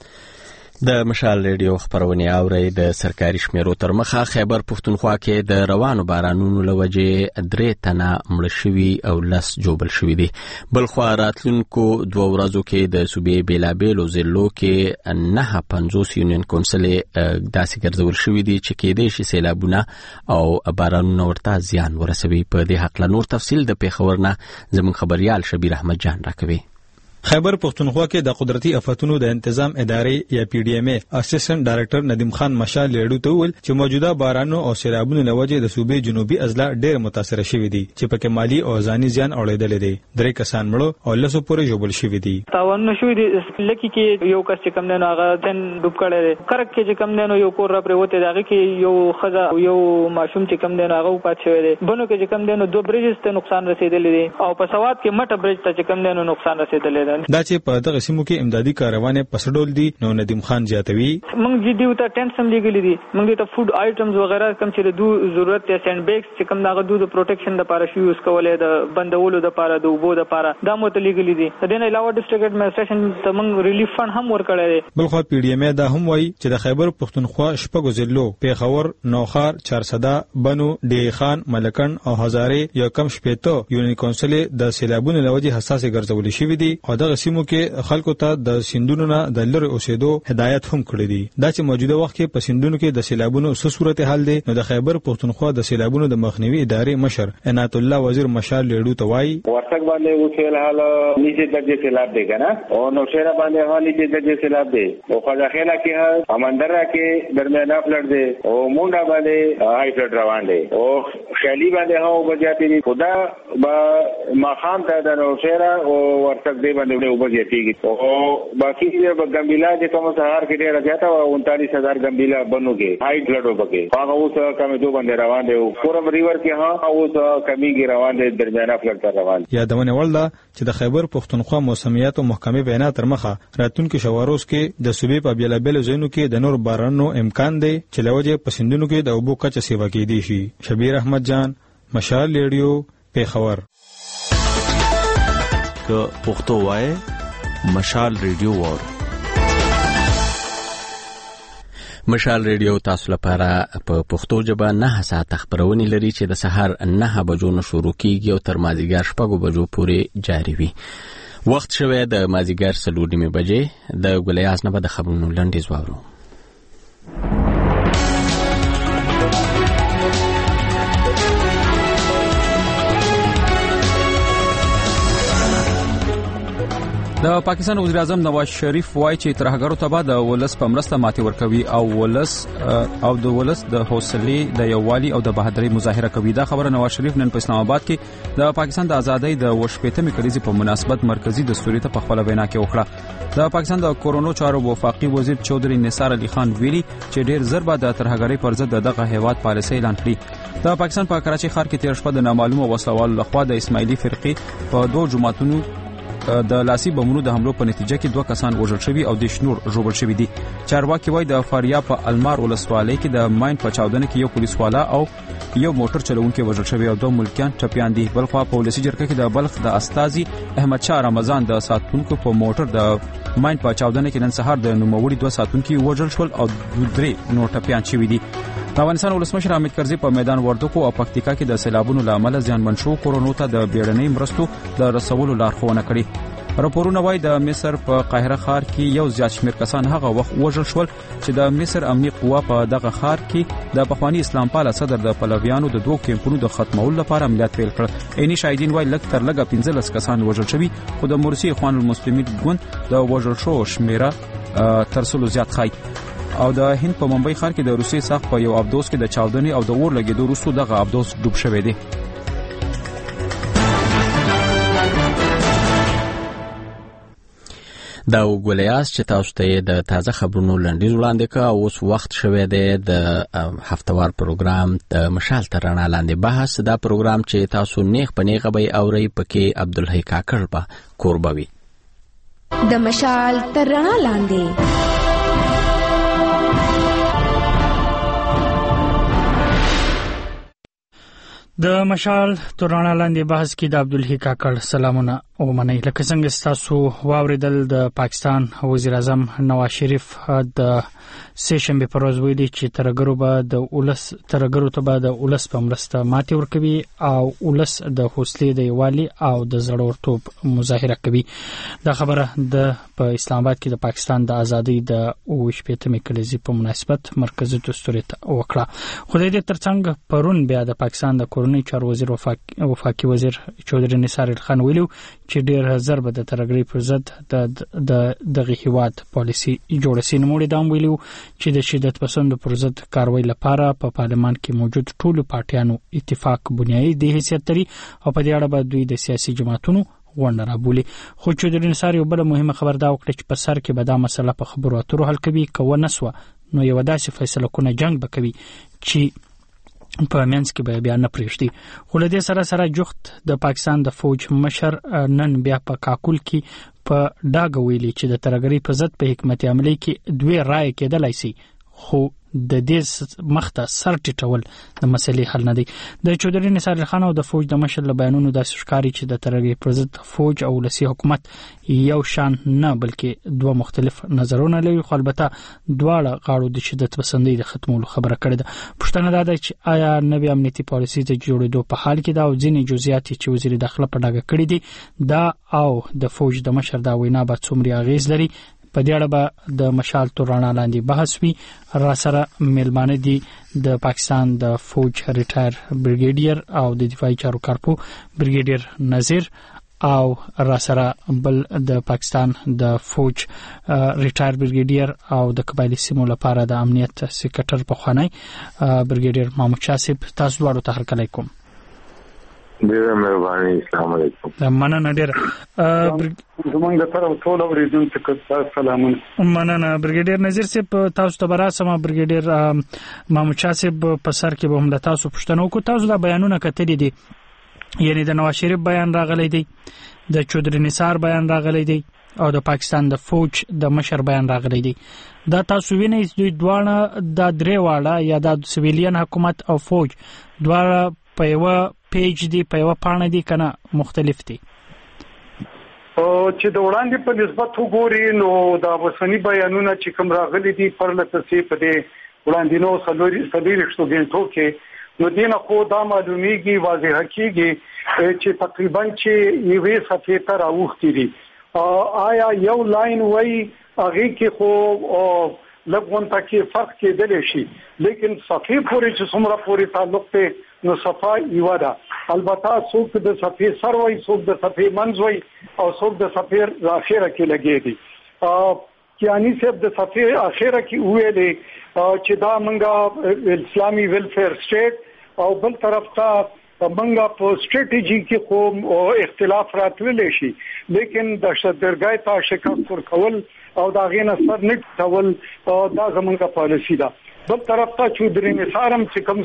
د مشال ریډیو خبرونه اوري. د سرکاري شمیرو تر مخه خیبر پختونخوا کې د روانو بارانونو لوجه درې تنه مړ شوي او لس جوبل شوي دي. بل خو راتلونکو دوه ورځو کې د صوبې بیلابیلو ضلعو کې نه پنځوس یونین کونسل داسې ګرځول شوي دي چې کېدای شي سیلابونه او بارانونه ورته زیان ورسوي. په دې حق له نور تفصیل د پیښور نه زموږ خبريال شبیر احمد جان راکوي. خیبر پختونخوا کې د قدرتي آفتونو د انتظام ادارې یا پی ډی ایم ای اسسټنټ ډایریکټر ندیم خان مشال ریډیو ته ویل چې موجوده بارانو او سیلابونو لوجه د صوبې جنوبي اضلاع ډېر متاثر شوي دي چې پکې مالی او ځاني زیان اړېدل دي. درې کسان مړو او لسو پورې جوړل شوي دي. تاوان نشوي دي لکه کې یو کس چې کم نه هغه دن ډوب کړي کرک کې چې کم نه یو کور را پرې وته دغه کې یو خزه یو ماشوم چې کم نه هغه پات شوی دي. بنو کې چې کم نه دوه بریجز ته نقصان رسیدلی دي او په سواد کې مټه بریج ته چې کم نه نقصان رسیدلی دي. دا چې په دغه سیمو کې امدادي کاروانې پسډول دي. نو ندیم خان زیاتوي موږ جدي وته ټینټ سم لګلې دي. موږ ته فود آیټمز وغیرہ کم چې د ضرورت ته سینډ بیگز چې کم دغه د پروټیکشن لپاره شي یوز کولای د بندولو لپاره د وبو لپاره دا مو ته لګلې دي. د دې نه علاوه ډیسټریکټ ایڈمنسټریشن ته موږ ریلیف فند هم ورکړی دی. بل خو پی ډی ایم دا هم وایي چې د خیبر پختونخوا شپږ ضلعو پیښور، نوخار، چارسده، بنو، ډی خان، ملکن او هزاره یو کم شپېته یونین کونسل د سیلابونو لوجه حساس ګرځول شوی دي او په دغه سیمو کې خلکو ته د سیندونو نه د لری اوسېدو هدایت هم کړی دی. دا چې موجوده وخت کې په سیندونو کې د سیلابونو څه صورت حال دی، نو د خیبر پښتونخوا د سیلابونو د مخنیوي ادارې مشر عنایت الله وزیر مشال لیډو ته وایي ورتګ باندې اوس فلحال نیچه درجه سیلاب دی کنه او نو شهر باندې هغه نیچه درجه سیلاب دی او خلاخیلا کې امندرا کې درمیانه فلډ دی او مونډا باندې هاي فلډ روان دی او خالي باندې هغه وبجاتې دي خدا با ماخام ته د نو شهر او ورتګ دی باندې وبجاتېږي او باقي د ګمبیلا چې کوم سهار کې ډیر زیاته او انتالیس هزار ګمبیلا بنو کې هاي فلډ وبکه هغه اوس کمې دوه باندې روان دی او پورم ریور کې ها اوس کمیږي روان دی درمیانه فلډ ته روان دی. یادونه ولدا چې د خیبر پښتونخوا موسمیات او محکمې بیانات تر مخه راتلونکي شواروز کې د صوبې په بیلابل ځایونو کې د نور بارانو امکان دی چې لوجه پسندونو کې د اوبو کچه سیوا کېدی شي. شبیر احمد جان، مشال ریډیو، پیښور. که پښتو وای مشال ریډیو وور. مشال ریډیو تاسو لپاره په پښتو ژبه نه ساعت خبرونه لري چې د سحر نه بجو نه شروع کیږي او تر مازیګر شپږ بجو پورې جاری وي. وخت شوه د مازیګر څلور نیمه بجې د ګلیاس نه به د خبرونو لنډیز واورو. د پاکستان وزیر اعظم نواز شریف وایي چې ترهګرو ته به د ولس په مرسته ماتې ورکوي او ولس او د ولس د حوصلې د یووالي او د بهادرۍ مظاهره کوي. دا خبره نواز شریف نن په اسلام آباد کې د پاکستان د ازادۍ د وشپېتمې کلیزې په مناسبت مرکزی دستوري ته په خپل وینا کې وکړه. د پاکستان د کورونو چارو وفاقي وزیر چودري نثار علي خان ویلي چې ډیر زر به د ترهګرۍ پر ضد دغه هیواد پالیسي اعلان کړي. د پاکستان په کراچي ښار کې تیر شپه د نامعلومه وسلوالو لخوا د اسماعیلي فرقې په دوه جماعتونو د لاسي بمونو د حملو په نتیجه کې دوه کسان وژل شوي او د شنور ژوبل شوي دي. چارواکي وایي د فاریاب په المار ولسوالۍ کې د ماین په چاودنه کې یو پولیس والا او یو موټر چلونکي وژل شوي او دوه ملکیان ټپيان دي. بلخوا په ولسی جرګه کې د بلخ د استاذي احمد شاه رمضان د ساتونکو په موټر د ماین په چاودنه کې نن سهار د نوموړي دوه ساتونکي وژل شول او درې نور ټپيان شوي دي. د افغانستان ولسمشر حامد کرزي په میدان وردګو او پکتیکا کې د سیلابونو لامل زیانمن شو کورونو ته د بیړنۍ مرستو د رسولو لارښوونه کړې. راپورونه وایي د مصر په قاهره ښار کې یو زیات شمېر کسان هغه وخت وژل شول چې د مصر امنیتي قوا په دغه ښار کې د پخواني اسلام پاله صدر د پلویانو د دوه کیمپونو د ختمولو لپاره عملیات پیل کړ. عیني شاهدین وایي لږ تر لږه پنځلس کسان وژل شوي خو د مرسي اخوان المسلمین ګوند د وژل شو شمیره تر سلو زیات ښایي. او د هند په ممبئی ښار کې د روسي ساخت په یو ابدوس کې د چاودنې او د اور لګېدو وروسته دغه ابدوس ډوب شوی دی. دا وګولیاس چې تاسو ته د تازه خبرونو لنډیز وړاندې کا اوس وخت شوه دی د هفتوار پروګرام د مشال تر رڼا لاندې بحث. دا پروګرام چې تاسو نیغ په نیغه به اورئ پکې عبدالحی کاکړ به قربوي. د مشال تر رڼا لاندې د مشال تر رڼا لاندې بحث کې د عبدالحی کاکړ سلامونه او منئ. لکه څنګه تاسو واوریدل د پاکستان وزیر اعظم نواز شریف د سه شنبه پر ورځ ویلي چې ترګرو به د ولس ترګرو ته به د ولس په مرسته ماتې ورکوي او ولس د حوصلې د یووالي او د زړورتوب مظاهره کوي. دا خبره د په اسلام آباد کې د پاکستان د ازادۍ د وشپېتمې کلیزې په مناسبت مرکزی دستوري ته وکړه. خو د دې ترڅنګ پرون بیا د پاکستان د کورنۍ چارو وزیر وفاقي وزیر چودري نثار علي خان ویلو چې ډېر زر به د ترګرۍ پر ضد د دغه هیواد پالیسي جوړه سي. نوموړي دا ویلو چې د شدت پسندو پر ضد کاروي لپاره په پارلمان کې موجود ټولو پارټیانو اتفاق بنیادي حیثیت لري او په دې اړه به دوی د سیاسي جماعتونو غونډه رابولي. خو چودري نثار یو بل مهمه خبر دا وکړه چې په سر کې به دا مسله په خبرو اترو حل کوي. که ونه سوه نو یو داسې فیصله کونه جنگ به کوي چې په مینس کې به بیا نه پریږدي. خو له دې سره سره جوخت د پاکستان د فوج مشر نن بیا په کاکول کې په ډاګه ویلي چې د ترګرۍ په ضد په حکمت عملی کې دوی رائے کېدلای شي خو د دې مخته سر ټیټول د مسلې حل نه دی. د چودري نثار خان او د فوج د مشر له بیانونو د ښکاری چې د ترغیب پر ضد فوج او ولسی حکومت یو شان نه بلکې دوه مختلف نظرونه لري، خو البته دواړه غاړو د شدت پسندۍ د ختمولو خبره کړې ده. پښتنه دا ده چې آیا نوې امنیتي پالیسي د جوړېدو په حال کې ده او ځینې جزئیات چې وزیر داخله په ډاګه کړی دي دا او د فوج د مشر دا وینا به څومره اغیز لري. په دې اړه به د مشال تر رڼا لاندې بحث وي. را سره ملمانه دي د پاکستان د فوج ریټایر بریګیډیر او د دفاعي چارو کارپو بریګیډیر نذیر او را سره بل د پاکستان د فوج ریټایر بریګیډیر او د قبایلی سیمو لپاره د امنیت سکرټر په خوانی بریګیډیر محمود شاسب. تاسو ډیرو ته هرکلی کوم. ډیره مهرباني. السلام علیکم. مننه ډیره. زمونږ د طرف ټول اوریدونکو ته سلامونه. مننه بریګیډیر نذیر صاحب. تاسو ته براسمه بریګیډیر محمود شاسب په سر کې به هم د تاسو پښتنو کو تاسو دا بیانونه کتلې دي، یعنی د نواز شریف بیان راغلی دی، د چودري نثار بیان راغلی دی او د پاکستان د فوج د مشر بیان راغلی دی. دا تاسو وینئ دوی دواړه د درې واړه یا د سویلین حکومت او فوج دواړه په یو پیج دی، په یو پاڼه دی کنه مختلف دي؟ او چې د وړاندې په نسبت وګوري نو دا وسنی بیانونه چې کوم راغلي دي پر لته په دې وړاندې نو سلوري سلوري شتوګنټو کې نو دینه خو دا معلومیږي واضح کیږي چې تقریبا چې یوې صفحې ته راوختي دي. آیا یو لاین وای هغه کې خو لګون تکي فرق کېدل شي، لیکن صفحې پورې چې څومره پورې تعلق ته نو صفحه یو ده. البته څوک د صفحې سر وای، څوک د صفحې منځ وای او څوک د صفحې اخیره کې لګي دي. کیانی صاحب د صفحې اخیره کې ویلې چې دا منګه اسلامي ویلفیر سټیټ او بل طرف ته منګه په سټریټیجی کې خو اختلاف راتللی شي، لیکن د شترګای ته شکست ورکول او دا غینه سر نه ټول دا زمونږه پالیسی ده. بل طرف ته چودري نثارم چې کوم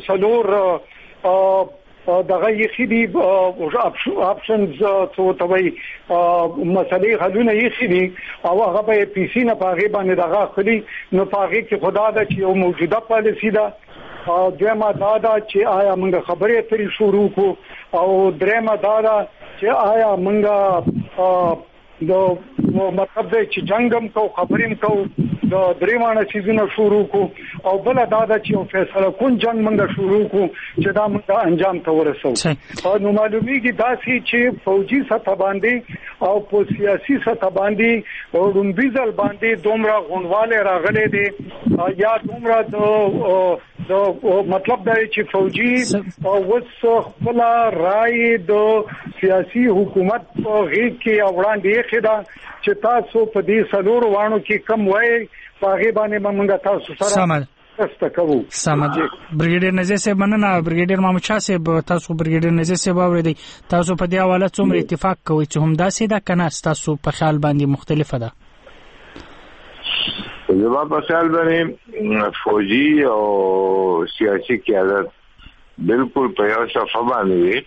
سلور دغه یخي دي اپشنز څو ته وي مسلې حلونه یخي دي او هغه په پی سي نه پاغي باندې دغه خلی نو پاغي کې خدا دا چې یو موجوده پالیسی ده. او دیمه دا دا چې آیا موږ خبرې ترې شروع کو او درېمه دا دا چې آیا موږ د مطلب دی چې جنگم کو خبریم کو د درېمانه سیزونه شروع کو او بل دا دا چې فیصله کون جنگ موږ شروع کو چې دا موږ انجام ته ورسو. نو معلومیږي دا چې فوجي سطح باندې او په سیاسي سطح باندې او رومبیزل باندې دومره غونواله راغلي دي یا دومره د د مطلب دا چې فوجي او وس خپل رائے د سیاسي حکومت په غیږ کې وړاندې خدا چې تاسو په دې سلور وانو کې کم وای پاغي باندې موږ تاسو سره سمد استکو سمد. بریګیډیر نذیر صاحب مننه. بریګیډیر محمود شاه صاحب تاسو بریګیډیر نذیر صاحب اوریدي، تاسو په دې حواله څومره اتفاق کوئ چې هم داسې ده کنه تاسو په خیال باندې مختلفه ده؟ زما په خیال باندې فوجي او سیاسي قیادت بالکل په یو صفه باندې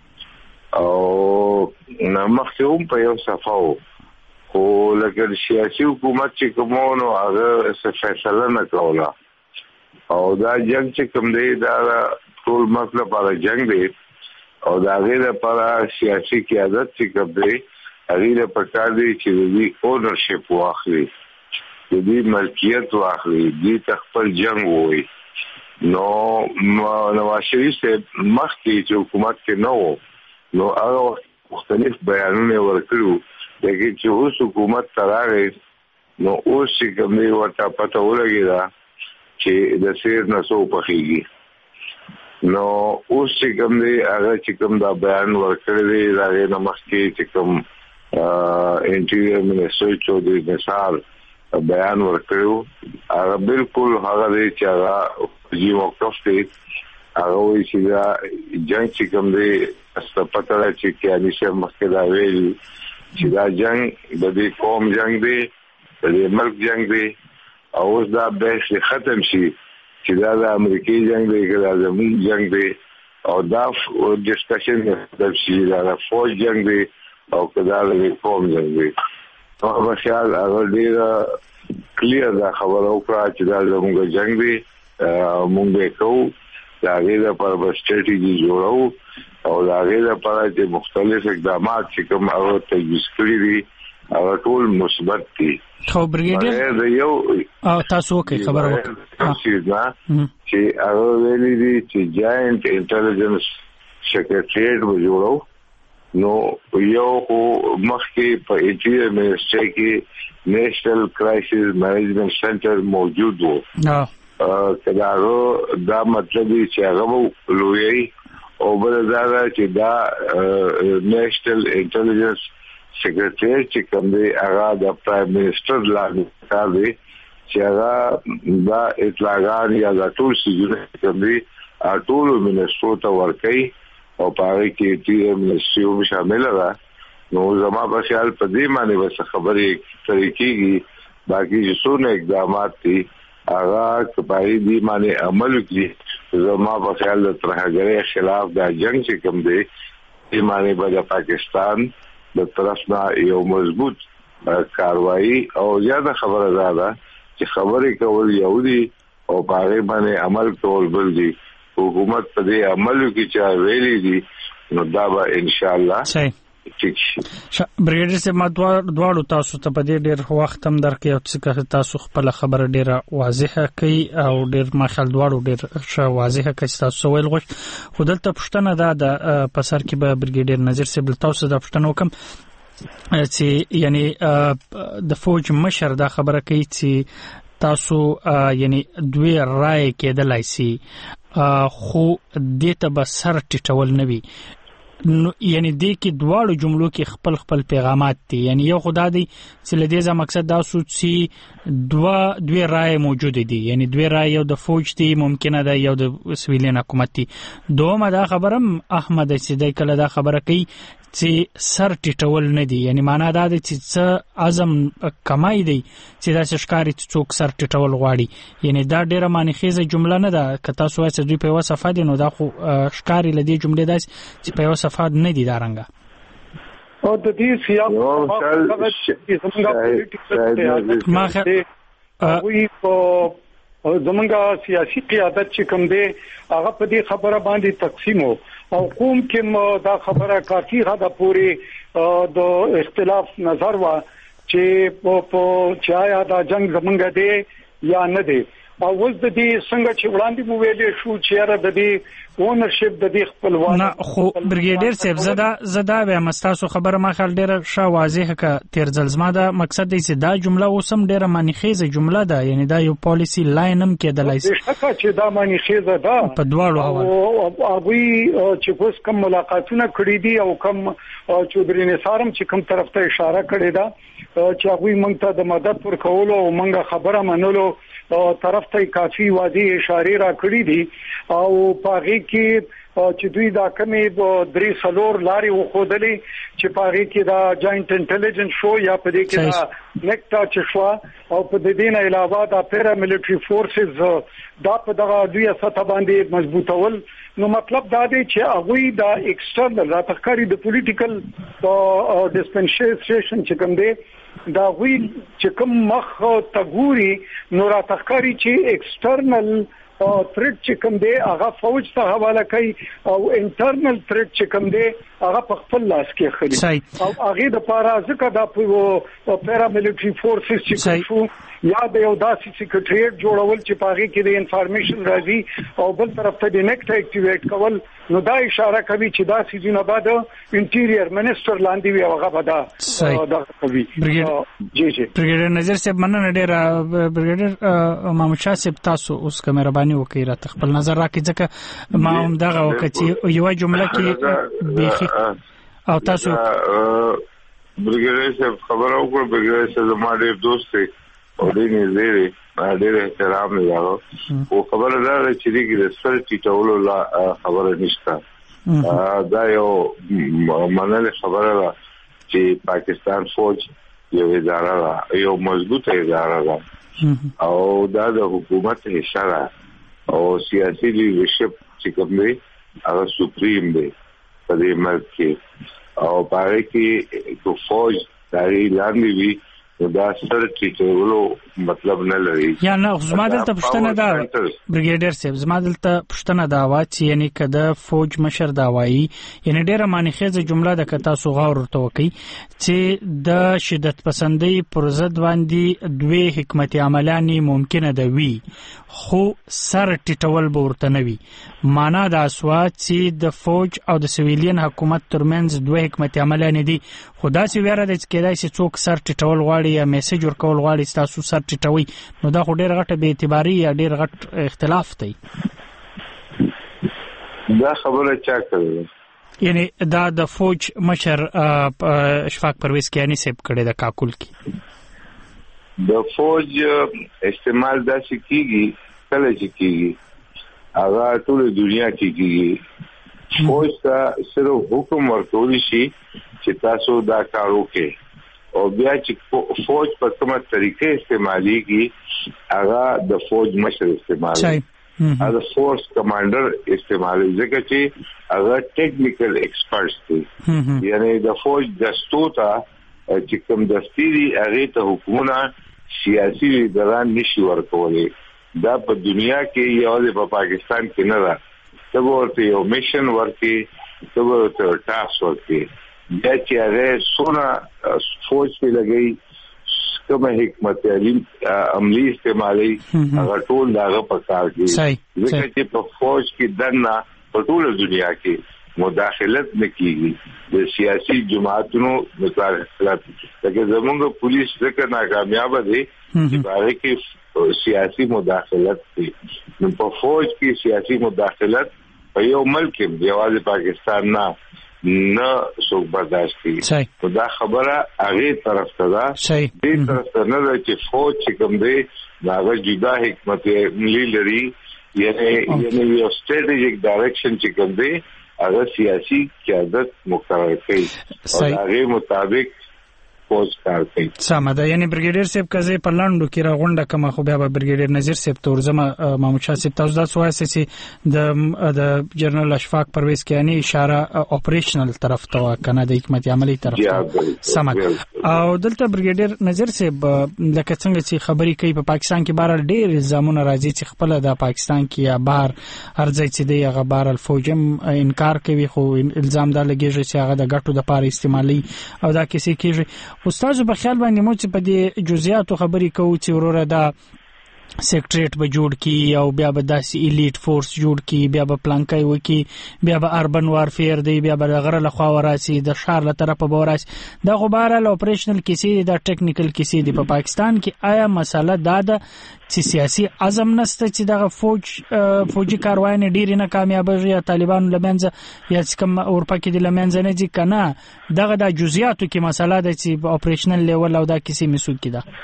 او نمخهم په یو صفه وو، خو لکه سیاسي حکومت چې کومونو هغه څه فیصله نه کوله او دا جنگ چې کوم دی دا ټول مطلب لپاره جنگ دی او دا غیر لپاره سیاسي قیادت چې کوم دی هغه له پکار دی چې دی اونرشپ واخلي، دی ملکیت واخلي، دی خپل جنگ ووي. نو نواز شریف سے مخکې چې حکومت کې نه وو نو هغه مختلف بیانونه ورکړو، لیکن چې اوس حکومت تراغی نو اوس چې کوم دی ورته پته ولګیدا چې د سیر نسو پخېږي. نو اوس چې کوم دی هغه چې کوم دا بیان ورکړی دی دا نه مخکې چې کوم انټیریئر منسټر چودري نثار بیان ورکړو هغه بالکل هغه دی چې هغه جی موقف دی هغه وی چې دا جنگ چې کوم دی استپته چې کیانی شه مخکې دا ویل چې دا جنگ د دې قوم جنگ دی د دې ملک جنگ دی او اوس دا بحث ختم شي چې دا د امریکای جنگ دی که دا زموږ جنگ دی او دا ډسکشن ختم شي دا د فوج جنگ دی او که دا د قوم جنگ دی. په خیال هغه ډېره کلیر دا خبره وکړه چې دا زموږ جنگ دی مونږ به کوو دا غیر پر سټریټیجی جوړو او دا غیر پر چې مختلف اقدامات چې کوم او تجویز کړی دي او ټول مثبت دي. خو بریګیډر دا یو او تاسو کې خبره وکړه چې هغه ویلي دي چې جاینټ انټيليجنس سیکریټریټ به جوړو نو یو مخکې په انټیریئر منسټري کې نېشنل کرایسس مینجمنت سنټر موجود وو. کله دا مطلب چې هغه لوی او بل دا چې دا نېشنل انټيليجنس سیکریټریټ چې کوم دی هغه د پرایم منسٹر لاندې کار دی چې هغه دا اطلاعات یا د ټول سیګنال کوم دی ټول منسټر ته ورکړي او پاره کې ټي ایم منسټري هم شامل ده. نو زما په خیال په دې باندې بس خبرې طریقېږي باقي چې څونه اقدامات دي هغه کپای دي باندې عمل کوي. زما په خیال د ترهګرۍ خلاف د جنگ چې کوم دی دې باندې د پاکستان د طرف نه یو مضبوط کاروایی او زیاده خبره ده چې خبرې کول یو دي او پاره باندې عمل کول بل دي. حکومت په دې عمل کې چې ویلي دي نو دا به ان شاء الله ٹھیک شي. بریګیډر صاحب ما دواړو تاسو ته په دې ډېر وخت هم درکې او چې تاسو خپل خبره ډېره واضحه کړي او ډېر مخال دواړو ډېر ښه واضحه کړي تاسو ویل غوښ. خو دلته پښتنه ده د پسر کې به بریګیډر نظیر صاحب تاسو د پښتنه وکم چې یعنی د فوج مشر دا خبره کوي چې تاسو یعنی دوی رائے کېدلای شي خو دې ته به سر ټیټول نه وي. نو یعنی دې کې دواړو جملو کې خپل خپل پیغامات دي. یعنی یو خدا دی چې لدې ځا مقصد دا سوچ چې دوا دوی رائے موجود دي یعنی دوی رائے یو د فوج دی ممکنه ده یو د سویلین حکومت دی. دومره دا خبرم احمد سیدی کله دا خبره کوي چې سر ټیټول نه دي یعنی معنا دا ده چې څه عزم کمای دی چې دا ښکاری څوک سر ټیټول غواړي. یعنی دا ډیره معنی خیزه جمله نه ده که تاسو وایي چې دوی په وسه فادي نو دا خو ښکاری لدی جمله ده چې په وسه فاد نه دي دا رنګه او د دې سیاست ما وی په زمونږه سیاسي قیادت چې کوم دی هغه په دې خبره باندې تقسیم او قوم کې دا خبره کافي حد پورې د اختلاف نظر وا چې په چایا دا جنگ زمونږه دی یا نه دی. او اوس د دې څنګه چې وړاندې مو ویلې شو چې را د دې اونرشپ د دې خپلوان نه خو بریګیډر صاحب زدا زدا به مستاسو خبره ما خل ډیره ښه واضحه ک تیر ځلزما دا مقصد دی چې دا جمله اوسم ډیره معنی خیزه جمله ده یعنی دا یو پالیسی لاین هم کېدلای شي چې دا معنی خیزه ده په دواړو حواله او ابوي چې کوس کوم ملاقاتونه کړی دي او کوم چودري نثارم چې کوم طرف ته اشاره کړې ده چې ابوي مونږ ته د مدد پر کولو او مونږه خبره منلو طرف ته کافي واضح اشاره را کړې دي او پاره کې چې دوی دا کمې درې سلور لاري وخودلې چې پاره کې دا جاینټ انټيليجنس شو یا په دې کې دا نکتا چې شو او په دې نه علاوه دا پیرا ملټري فورسز دا په دغه دوی سطح باندې مضبوطول. نو مطلب دا دی چې هغه دا ایکسټرنل راتخکاری د پولیټیکل ډیسپنسیشن چې کوم دی دا وی چې کوم مخ تګوري نو راتخکاری چې ایکسټرنل تھریټ چې کوم دی هغه فوج ته حواله کوي او انټرنل تھریټ چې کوم دی هغه په خپل لاس کې خري او هغه د پاره ځکه د پیرا ملټري فورسز چې شو یا د یو داسې سیکریټریټ جوړول چې پاره کې د انفارمیشن راځي او بل طرف ته د نیکټ اکټیویټ کول نو دا اشاره کوي چې دا سيزونه بعد انټيرير منسٹر لاندې وي هغه بدا دا کوي. جی جی بریګیډر نظیر صاحب مننه ډیر بریګیډر محمد شاه صاحب تاسو اوس کمرباني وکړئ را خپل نظر راکړئ ځکه ما هم دغه وکړي یو جمله کې بيخي او تاسو بریګیډر صاحب خبرو کو بریګیډر صاحب زما ډیر دوست دی او دې نه زیری ډېر احترام لرو او خبره ده چې دې کې سر ټیټولو لا خبره نشته. دا یو منل خبره ده چې پاکستان فوج یو اداره ده یو مضبوطه اداره ده او دا د حکومت اشاره او سیاسي لیډرشپ چې کوم دی هغه سپریم دی په دې ملک کې او پاره کې کو فوج دایي لاندې وی دا سر ټیټولو مطلب نه لري. یا نه زما دلته پښتنه دا بریګیډر صاحب زما دلته پښتنه دا وا چې یعنی کده فوج مشر دا وایي یعنی ډیره معنی خېزه جمله د کتا سو غور ورته وکي چې د شدت پسندۍ پر ضد باندې دوی حکمت عملانی ممکنه ده وی خو سر ټټول به ورته نه وي. معنا دا سوا چې د فوج او د سویلین حکومت ترمنځ دوه حکمت عملانی دي خو داسې ویره ده چې کېدای شي څوک سر ټټول غواړي یا میسج ورکول غواړي تاسو سر ټټوي نو دا خو ډېر غټه بې اعتباري یا ډېر غټ اختلاف دی. دا خبره چا کړې یعنی دا د فوج مشر اشفاق پرویز کیانی صاحب کړي د کاکل کې د فوج استعمال داسې کیږي کله چې کیږي هغه ټول دنیا کې کیږي. فوج ته صرف حکم ورکول شي چې تاسو دا کار وکړئ او بیا چې فوج په کومه طریقې استعمالي کی هغه د فوج مشر استعمالي هغه فورس کمانډر استعمالي ځکه چې هغه ټیکنیکل ایکسپرټس دي یعنی د فوج دستور چې کوم دستوري هغه ته حکومت سیاسي لیدران نشي ورکولای. دا په دنیا کې یو د پاکستان کې نه ده. دا ورته یو میشن ورته دا ورته ټاسک ورته دا چې هغه سونه فوج په لګي کومه حکمت عملی استعمالي هغه ټول داغه په کار کې ځکه چې په فوج کې دنه په ټول دنیا کې مداخلت نکېږي د سیاسي جماعتونو مداخلت لکه زمونږ پولیس ځکه ناکامیاب دي چې هغه کې سیاسي مداخلت دي. نو په فوج کې سیاسي مداخلت په یو ملک کې یوازې پاکستان نه نه څوک برداشت کوي. دا خبره هغه طرف ته ده دې طرف ته نه ده چې فوج چې کوم دی هغه جدا حکمت عملی لري یعنی یعنی یو سټریټیجیک ډایرکشن چې کوم دی هغه سیاسي قیادت مقرر کړي او هغه مطابق فوج کار کوي. سم ده. یعنی بریګیډر صاحب کزه په لاندو کې راغونډه کما خو بیا بریګیډر نذیر صاحب تورزما محمود شاه صاحب تاسو دا سواسي چې د د جنرال اشفاق پرویز کیانی اشاره اپریشنل طرف ته کنه د حکمت عملی طرف ته سم او دلته بریګیډر نذیر صاحب لکه څنګه چې خبري کوي په پاکستان کې بهر ډېر الزامونه راځي چې خپل د پاکستان کې یا بهر ارزي چې دی هغه بهر الفوجم انکار کوي خو الزام دا لګیږي چې هغه د ګټو د پاره استعمالي او دا کیسې کیږي. استاد په خیال باندې مو چې په دې جزئیاتو خبرې کوو چې وروره دا سیکریټریټ به جوړ کی او بیا به داسې الیټ فورس جوړ کی بیا به پلانکای وکي بیا به اربن وارفیر دی بیا به غره له خوا وراسي د شهر له طرفه به وراسي دا خو بهرحال اپریشنل کیسې دا ټیکنیکل کیسې دی. په پاکستان کې آیا مسله دا ده چې سیاسي عزم نشته چې دغه فوج فوجي کاروان ډیر نه کامیابږي یا طالبان لمنځه یا کوم اورپا کې د لمنځه نه ځي کنه دغه د جزئیاتو کې مسله ده چې په اپریشنل لیول او دا کیسې مسوک کیده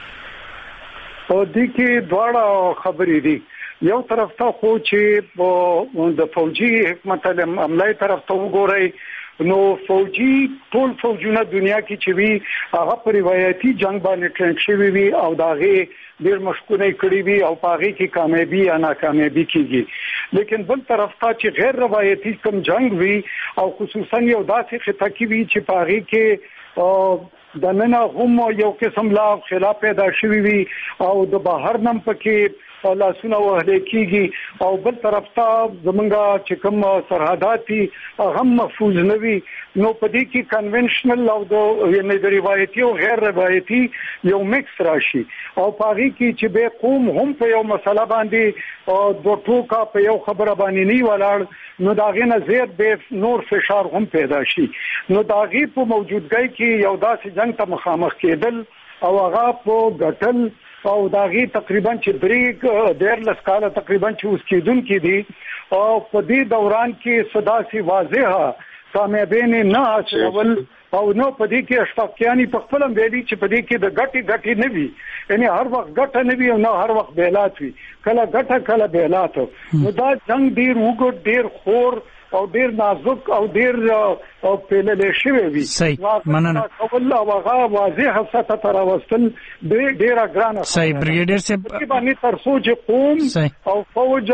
او دې کې دواړه خبرې دي. یو طرف ته خو چې د فوجي حکمت عملی طرف ته وګورئ نو فوجي ټول فوجونه دنیا کې چې وی هغه په روایتي جنگ باندې ټرینډ شوی وي او داغه ډیر مشکونه کړی وي او پاغي کې کامیابی یا ناکامیابی کیږي. لیکن بل طرف ته چې غیر روایتي کم جنگ وي او خصوصا یو داسې خطه کې وي چې پاغي کې د نن هم یو قسم لا خلاف پیدا شوی وي او د بهر نم پکې لاسونه وهل کیږي او بل طرف ته زمونږه چې کوم سرحدات دي هم محفوظ نه وي نو په دې کې کنونشنل او د یعنی د روایتي او غیر روایتي یو مکس راشي او پاغي کې چې به قوم هم په یو مسله باندې د ټوکا په یو خبره باندې نه ولاړ نو داغه نه زیات به نور فشار هم پیدا شي. نو داغه په موجودګۍ کې یو داسې جنگ ته مخامخ کېدل او هغه په ګټل او داغي تقریبا چې بریګ ډیر لسکاله تقریبا چې اوس کېدونکې دي او په دې دوران کې صدا سي واضحه کامیابی نه حاصلول او نو په دې کې اشفاقیانی په خپل ویلي چې په دې کې د ګټي ګټي نه وي یعنی هر وخت ګټه نه وي او نه هر وخت بیلات وي کله ګټه کله بیلات نو دا جنگ ډیر وګړ ډیر خور او ډیر نازک او ډیر او پیللې شوی وي. صحیح مننه. والله هغه واضح څه تر واستل ډیر ډیر ګرانه. صحیح بریګیډر صاحب باندې تر سوچ قوم او فوج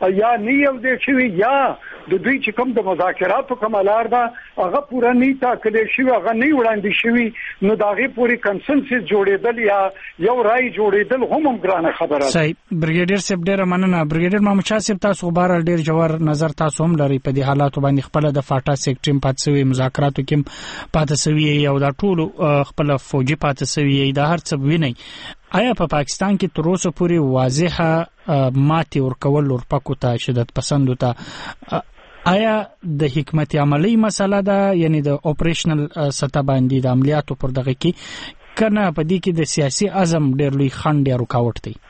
یا نه یو ځای شوی یا د دوی چې کوم د مذاکراتو کوملار ده هغه پوره نه ټاکل شوی هغه نه وړاندې شوی نو داغه پوری کنسنسس جوړېدل یا یو رائے جوړېدل هم ګرانه خبره ده. صحیح بریګیډیر صاحب ډیر مننه. بریګیډیر محمد شاه صاحب تاسو بهر ډیر جوړ نظر تاسو هم لري په دې حالاتو باندې خپل د فاټا سیکټریم پاتسوي مذاکراتو کې پاتسوي یو دا ټول خپل فوجي پاتسوي دا هر څه ویني. آیا په پا پاکستان کې تر اوسه پورې واضحه ماتي ورکول ورپکو ته شدت پسندو ته آیا د حکمت عملی مسله ده یعنی د اپریشنل سطح باندې د عملیاتو پر دغه کې کنه په دې کې د سیاسي عزم ډېر لوی خنډ یا رکاوټ دی؟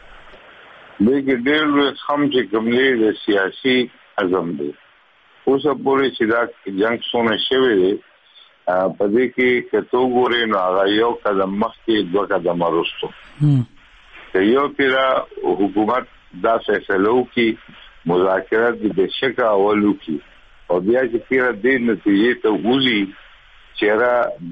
دغه ډېر لوی خنډ چې کوم دی د سیاسي عزم دی. اوس پورې چې دا جنگ څونه شوی دی په دې کې کتو ګورې نو هغه یو قدم مخکې دوه قدم وروسته. که یو پیرا حکومت دا فیصله وکړي مذاکرات د شک اولو کې او بیا چې پیرا دې نتیجې ته وځي چې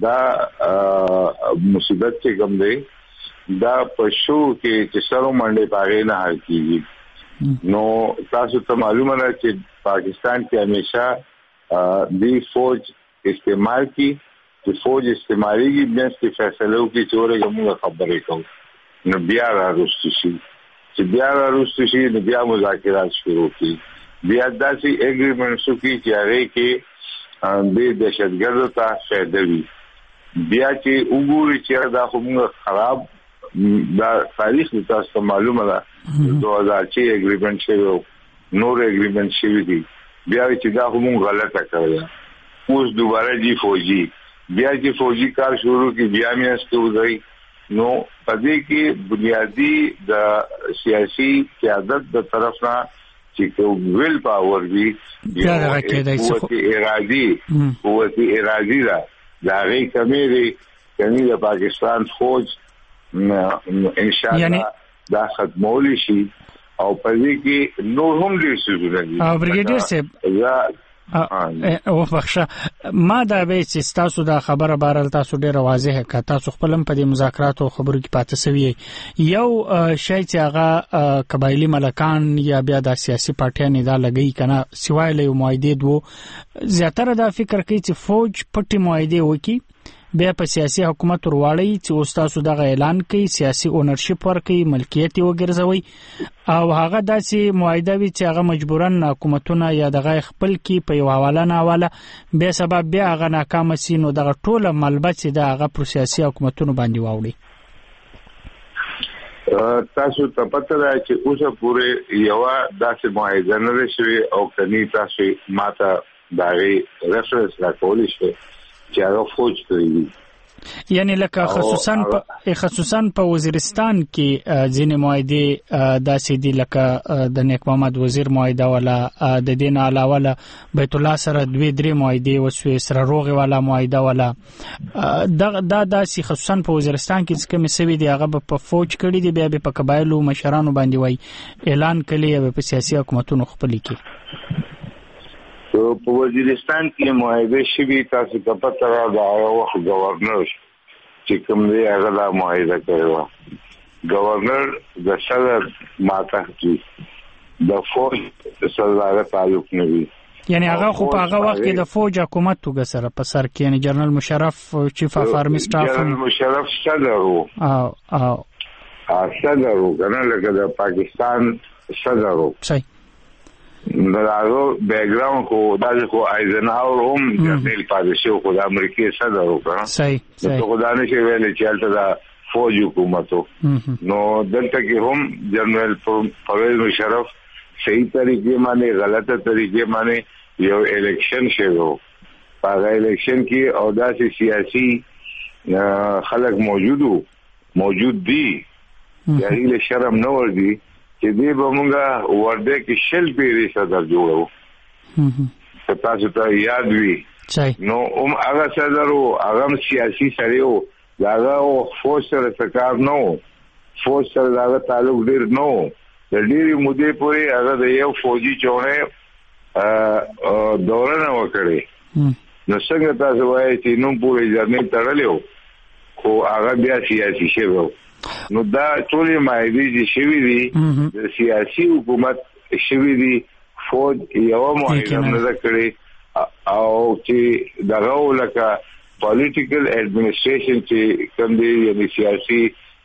دا مصیبت چې کوم دی دا په شو کې چې سره منډه پاغې نه حل کیږي. نو تاسو ته معلومه ده چې پاکستان کې همیشه دی فوج استعمال کی چې فوج استعمالي کی بنس کې فیصله وکړي چې ورته موږ خبرې کوو نو بیا راوستي شي چې بیا راوستي شي نو بیا مذاکرات شروع کړي بیا داسې اګریمنټس وکړي چې هغه کې د دهشتګردو ته فائدہ وي بیا چې وګوري چې دا موږ خراب دا تاریخ تاسو معلومه ده دوه هزار چې اګریمنټ شوی نور اګریمنټ شوی دي بیا چې دا موږ غلطه کړو اوس دوباره جی فوجي بیا چې فوجي کار شروع کی بیا مې استوځي نو پدې کې بنیادی د سیاسي قیادت د طرف نه چې کوم ویل پاور وی قوت ارادي قوت ارادي دا دا غي کمی دی کمی د پاکستان فوج ان شاء الله دا ختمول شي او پدې کې نور هم ډیر څه دي. او بریګیډیر صاحب او بخښه ما دا به چې تاسو دا خبره بارل تاسو ډیره واضحه کا تاسو خپلم په دې مذاکراتو خبرو کې پاتې سوي یو شای چې هغه قبایلی ملکان یا بیا د سیاسي پارټیانو دا لګي کنه سوای له معاهده دوه زیاتره دا فکر کوي چې فوج پټي معاهده وکي بیا په سیاسي حکومت ورواړی چې استادو دغه اعلان کوي سیاسي اونرشپ ورکوي ملکیت وګرځوي او هغه داسې معاهده وي چې هغه مجبورن حکومتونه یا دغه خپل کې په یو حواله نه حواله به سبب بیا هغه ناکام شي نو دغه ټوله ملبت د هغه پر سیاسي حکومتونو باندې واوړي. تاسو ته پته ده چې اوسه پورې یو داسې معاهده نه شوی او کني تاسو ماته دغه ریفرنس راکولی شي چې هغه فوج کوي یعنی لکه خصوصا په خصوصا په وزیرستان کې ځینې معاهده داسې دي لکه د نیک محمد وزیر معاهده ولا د دین علاوه له بیت الله سره دوی درې معاهده وسوي سره روغي والا معاهده ولا دا دا داسې خصوصا په وزیرستان کې کوم سوي دي هغه په فوج کړي دي بیا په قبایلو مشرانو باندې وای اعلان کړي په سیاسي حکومتونو خپل کې په وزیرستان کې معاهده شوی تاسو ته پته را دا وخت گورنر چې کوم دی هغه دا معاهده کړو گورنر د صدر ماته د فوج سره تعلق نه وي یعنی هغه خو په هغه وخت کې د فوج حکومت توګه سره په سر کې یعنی جنرال مشرف چیف اف آرمی سټاف جنرال مشرف صدر وو او او صدر وو کنه لکه د پاکستان صدر وو صحیح دغه بیک گراوند کو دغه کو ایزنهاور هم جنرال پادشاه کو د امریکای صدر وکړه صحیح صحیح نو خدای نشي ویل چې الته دا فوج حکومتو نو دلته کې هم جنرال پرویز مشرف صحیح طریقې باندې غلطه طریقې باندې یو الیکشن شوه هغه الیکشن کې او داسې سیاسي خلک موجودو موجود دي یعنی شرم نه ور دي چې دې به مونږه ورده کې شل پیری صدر جوړو په تاسو ته یاد وي نو هم هغه صدر او هغه سیاسي سره او هغه او فوج سره څکار نو فوج سره هغه تعلق ډیر نو د ډیری مودې پورې هغه د یو فوجي چونه دوره نه وکړي نو څنګه تاسو وایي چې نو پورې ځنې تړلیو خو هغه بیا سیاسي شوی نو دا ټول معاهده چې شوی دي د سیاسي حکومت شوی دی فوج یو معاهده نه کړی او چې دغه لکه پولیټیکل ایڈمنسټریشن چې کوم دی یعنی سیاسي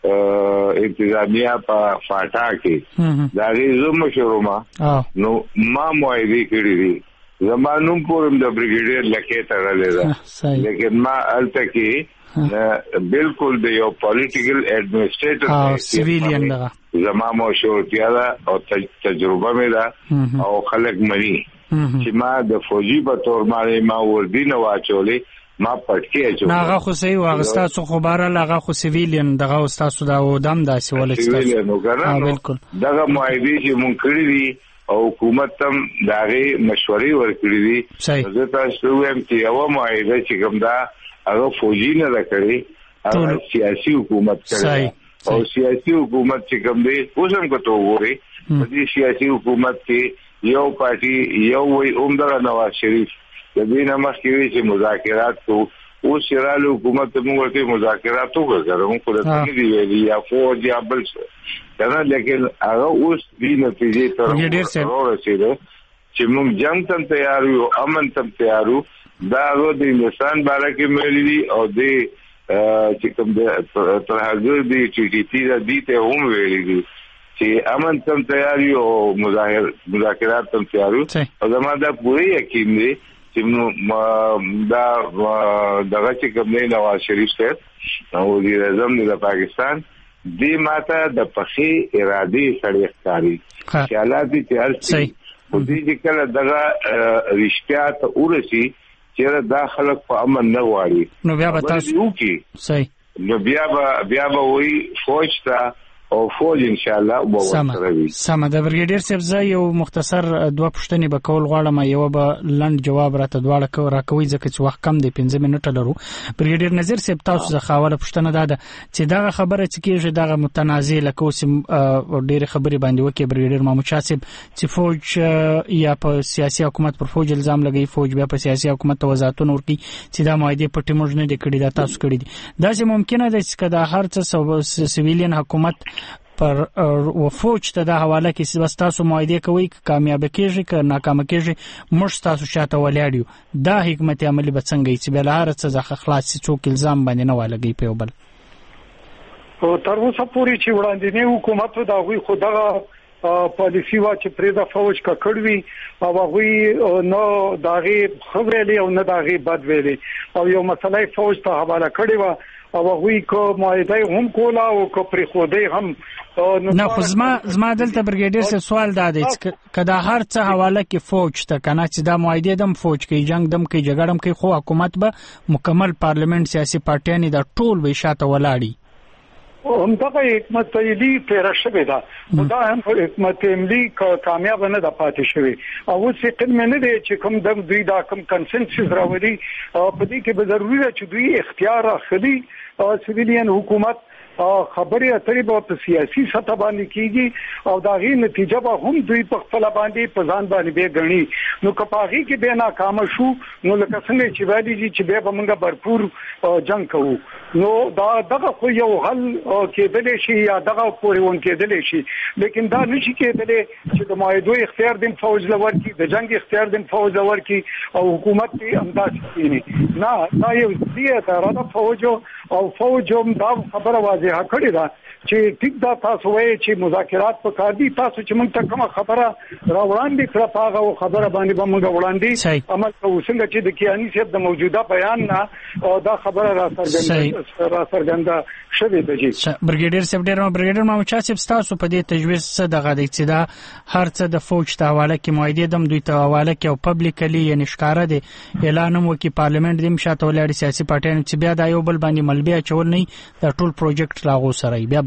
انتظامیه په فاټا کې دا غوښمه مشروما نو ما معاهده کړی دی زمانوم پورم د بریګیډیر لکه تړلې ده لیکن ما الته کې بالکل د یو پولیټیکل ایڈمنسټریټر سیویلین ده زما مشورتیا ده او تجربه مې ده او خلک مني چې ما د فوجي په تور باندې ما وردینه واچولې ما پټکی اچو ناغه خو سي واغستا څو خبره لاغه خو سیویلین دغه استاد دا و دم داسې ولې بالکل دغه معاهده چې مونږ کړی دي او حکومت تم داغه مشورې ورکړي دي زه تاسو وایم چې یو معاهده چې کوم دا هغه فوجي نه راکړي هغه سیاسي حکومت کړي او سیاسي حکومت چې کوم دی اوس هم کوته وګوري په دې سیاسي حکومت کې یو پارټي یو وی عمر نواز شریف د دې نامه کې چې مذاکرات کو او شرالو حکومت موږ ورته مذاکرات وکړو موږ په دې دی ویلي یا فوج یا بل څه نه لیکن هغه اوس دې نتیجې تر ورسېده چې موږ جنگ ته تیار یو امن ته تیار یو دا د انسان باره کې ملي دي او د چې کوم د تر هغه د ټي ټي پی د دې ته هم ویلي دي چې امن ته تیار یو مظاهر مذاکرات ته تیار یو او زموږ د پوره یقین دی چې دا دغه چې کوم نه نواز شریف صاحب او وزیر اعظم د پاکستان دی ماته د پخې ارادي سړی ښکاری خیالات دي چې هر څه په دې چې کله دغه رښتیا ته ورسي چې دا خلک په امن نه غواړي نو بیا به تاسو صحیح نو بیا به بیا به وي فوج ته او فوج ان شاء الله وو سره سم د برګیډیر صاحب زه یو مختصر دوه پوښتنې به کول غواړم یو به لند جواب راته دواړه کو راکوي ځکه چې وخت کم دی پنځه منټه لرو برګیډیر نظر صاحب تاسو زه خاوله پوښتنه ده چې دا خبره چې کیږي دا متنازع لکه اوس ډېر خبرې باندې وکي برګیډیر محمود شاه صاحب چې فوج یا په سیاسي حکومت پر فوج الزام لګي فوج بیا په سیاسي حکومت وزارتونو ورکی چې دا معاهده پټي موږ نه کړی دا تاسو کړی دي دا چې ممکنه ده چې دا هر څه سیویلین حکومت پر و فوج ته د حواله کې بس تاسو معاهده کوي کامیاب کیږي که ناکام کیږي موږ تاسو شاته ولاړیو دا حکمت عملی به څنګه چې بل هر څه ځخه خلاص څوک الزام باندې نه ولګي په بل او تر اوسه پورې چې وړاندې حکومت دا غوي خدغه پالیسی وا چې پرې د فوج کا کړوي او غوي نو داغي خبرې له او نه داغي بد ویلې او یو مسله فوج ته حواله کړی و او غوي کو معاهده هم کولا او کو پر خوده هم نه خو زما زما دلته برګیډیر څه سوال دادی چې کدا هر څه حواله کې فوج ته کنه چې دا معاهده دم فوج کې جنگ دم کې جګړم کې خو حکومت به مکمل پارلیمنت سیاسي پارټیانی دا ټول به شاته ولاړی هم دغه حکمت عملی تیر شوی دا خدا هم حکمت عملی کامیاب نه د پاتې شوی او څه قدم نه دی چې کوم د دوی دا کوم کنسنسس راوړي په دې کې به ضروري ده چې دوی اختیار اخلي سیویلین حکومت خبرې اترې به په سیاسي سطح باندې کیږي او دا غي نتیجه به هم دوی په خپل باندې په ځان باندې به غني نو کپاغي کې به ناکام شو نو لکه څنګه چې وایي چې به موږ भरपूर جنگ کوو نو دا دغه خو یو حل کېدل شي یا دغه پورې ون کېدل شي لیکن دا نشي کېدل چې د معاهدو اختیار د فوج لور کې د جنگ اختیار د فوج لور کې او حکومت کې انداز کینی نه دا یو دی تر دا فوج او فوج هم دا خبره واضحه کړی دا چې ټیک دا تاسو وایي چې مذاکرات په کار دي تاسو چې موږ ته کومه خبره راوړاندې کړه هغه خبره باندې به موږ وړاندې عمل کوو څنګه چې د کیانی صاحب د موجوده بیان نه او دا خبره را څرګنده را څرګنده شوې ده چې برګیډیر صاحب ډیر برګیډیر محمود شاه صاحب تاسو په دې تجویز څه دغه د چې دا هر څه د فوج ته حواله کې معاهده دم دوی ته حواله کې او پبلکلی یعنی ښکارا دي اعلان مو کې پارلیمنت دیم شاته ولاړ سیاسي پارټیان چې بیا د یو بل باندې ملبیا چول نه دا ټول پروجیکټ لاغو سره بیا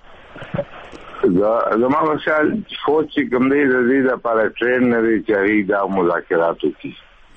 څنګه دا زموږ مثال فوج چې کوم دی د دې لپاره ټرین نه دی چې دا مذاکرات وکړي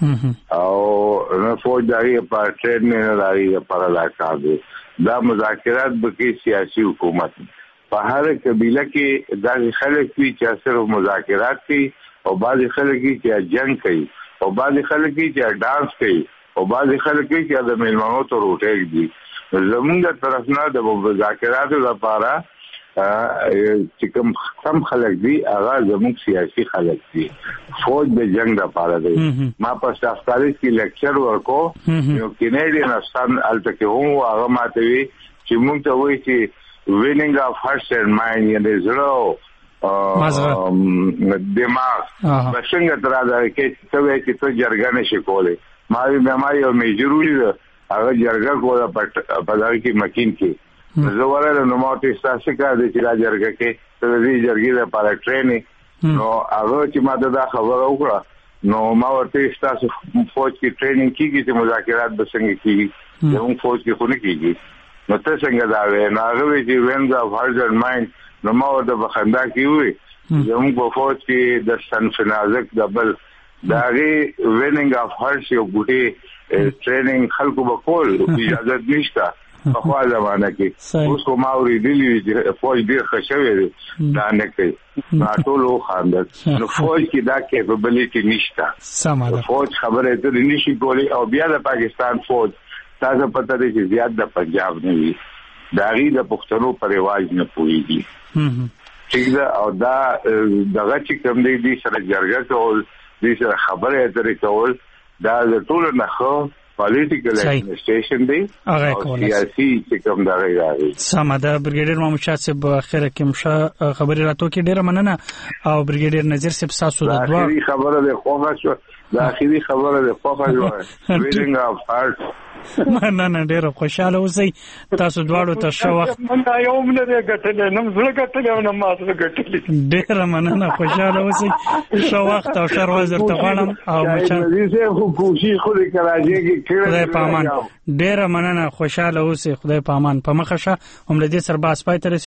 او نو فوج دغه په ټرین نه راځي لپاره لا کار دی دا مذاکرات به کې سیاسي حکومت په هر قبيله کې دا خلک چې صرف مذاکرات کوي او بعض خلک چې جنگ کوي او بعض خلک چې ډانس کوي او بعض خلک چې د میلمنو ته روټي دي زمونږ طرف نه د مذاکراتو لپاره چې کوم کم خلک دي هغه زموږ سیاسي خلک دي فوج د جنگ لپاره دی ما په افغانستان کې لیکچر ورکو یو کینیډین افسر الته کې هم هغه ماته وی چې موږ ته وایي چې وینینګ اف هارټس اینڈ مایند یعنی زړه دماغ بسنګ تر دا کې څه وایي چې ته جرګه نشي کولای ما وی ما یو میجرولي هغه جرګه کوله په دغه کې مکین کې زه ورته نو ماته تاسو کا د چې راځرګه کې د دې جرګې لپاره ټریننګ نو هغه چې ما دا خبره وکړه نو ما ورته تاسو فوج کې ټریننګ کیږي چې مذاکرات به څنګه کیږي زموږ فوج کې خو نه کیږي نو ته څنګه دا وې نو هغه چې وینز اف هارټ اینڈ مایند نو ما ورته بخندا کیوي زموږ په فوج کې د سنفنازک دبل داغي وینینګ اف هارټ یو ګوټي ټریننګ خلکو به کول اجازه نشته په خوا زمانه کې اوس کوم اوریدلی چې فوج ډیر خښوي دي دا نه کوي دا ټول خاندل نو فوج کې دا کیپبلیټی نشته سمه فوج خبره ته نشي کولی او بیا د پاکستان فوج تاسو پته دي چې زیات د پنجاب نه وي دا غي د پښتنو پر رواج نه پويږي ٹھیک ده او دا دغه چې کوم دي د سره جرګه کول د سره خبره اترې کول دا د ټول نه خو پالیټیکل ایڈمنسټریشن دی او سیاسي چې کوم دا غوړي سمه ده برګیډیر محمد شاه صاحب اخره کې مشه خبري راتو کې ډیره مننه او برګیډیر نذیر صاحب تاسو د دوه اخیری خبره ده خوښه شو دا اخیری خبره ده خوښه شو ویلینګ اف هارت نه نه ډیره خوشاله اوسئ تاسو دواړو ته ښه وخت مننه یو نه غټل نم زړه غټل او نم ماس غټل ډیره مننه خوشاله اوسئ ښه وخت او ښه ورځ درته غواړم او مچا دې خو کوشي خو دې کراچي کې خدای پامان ډیره مننه خوشاله اوسئ خدای پامان په مخه شه هم له دې سره باس پای تر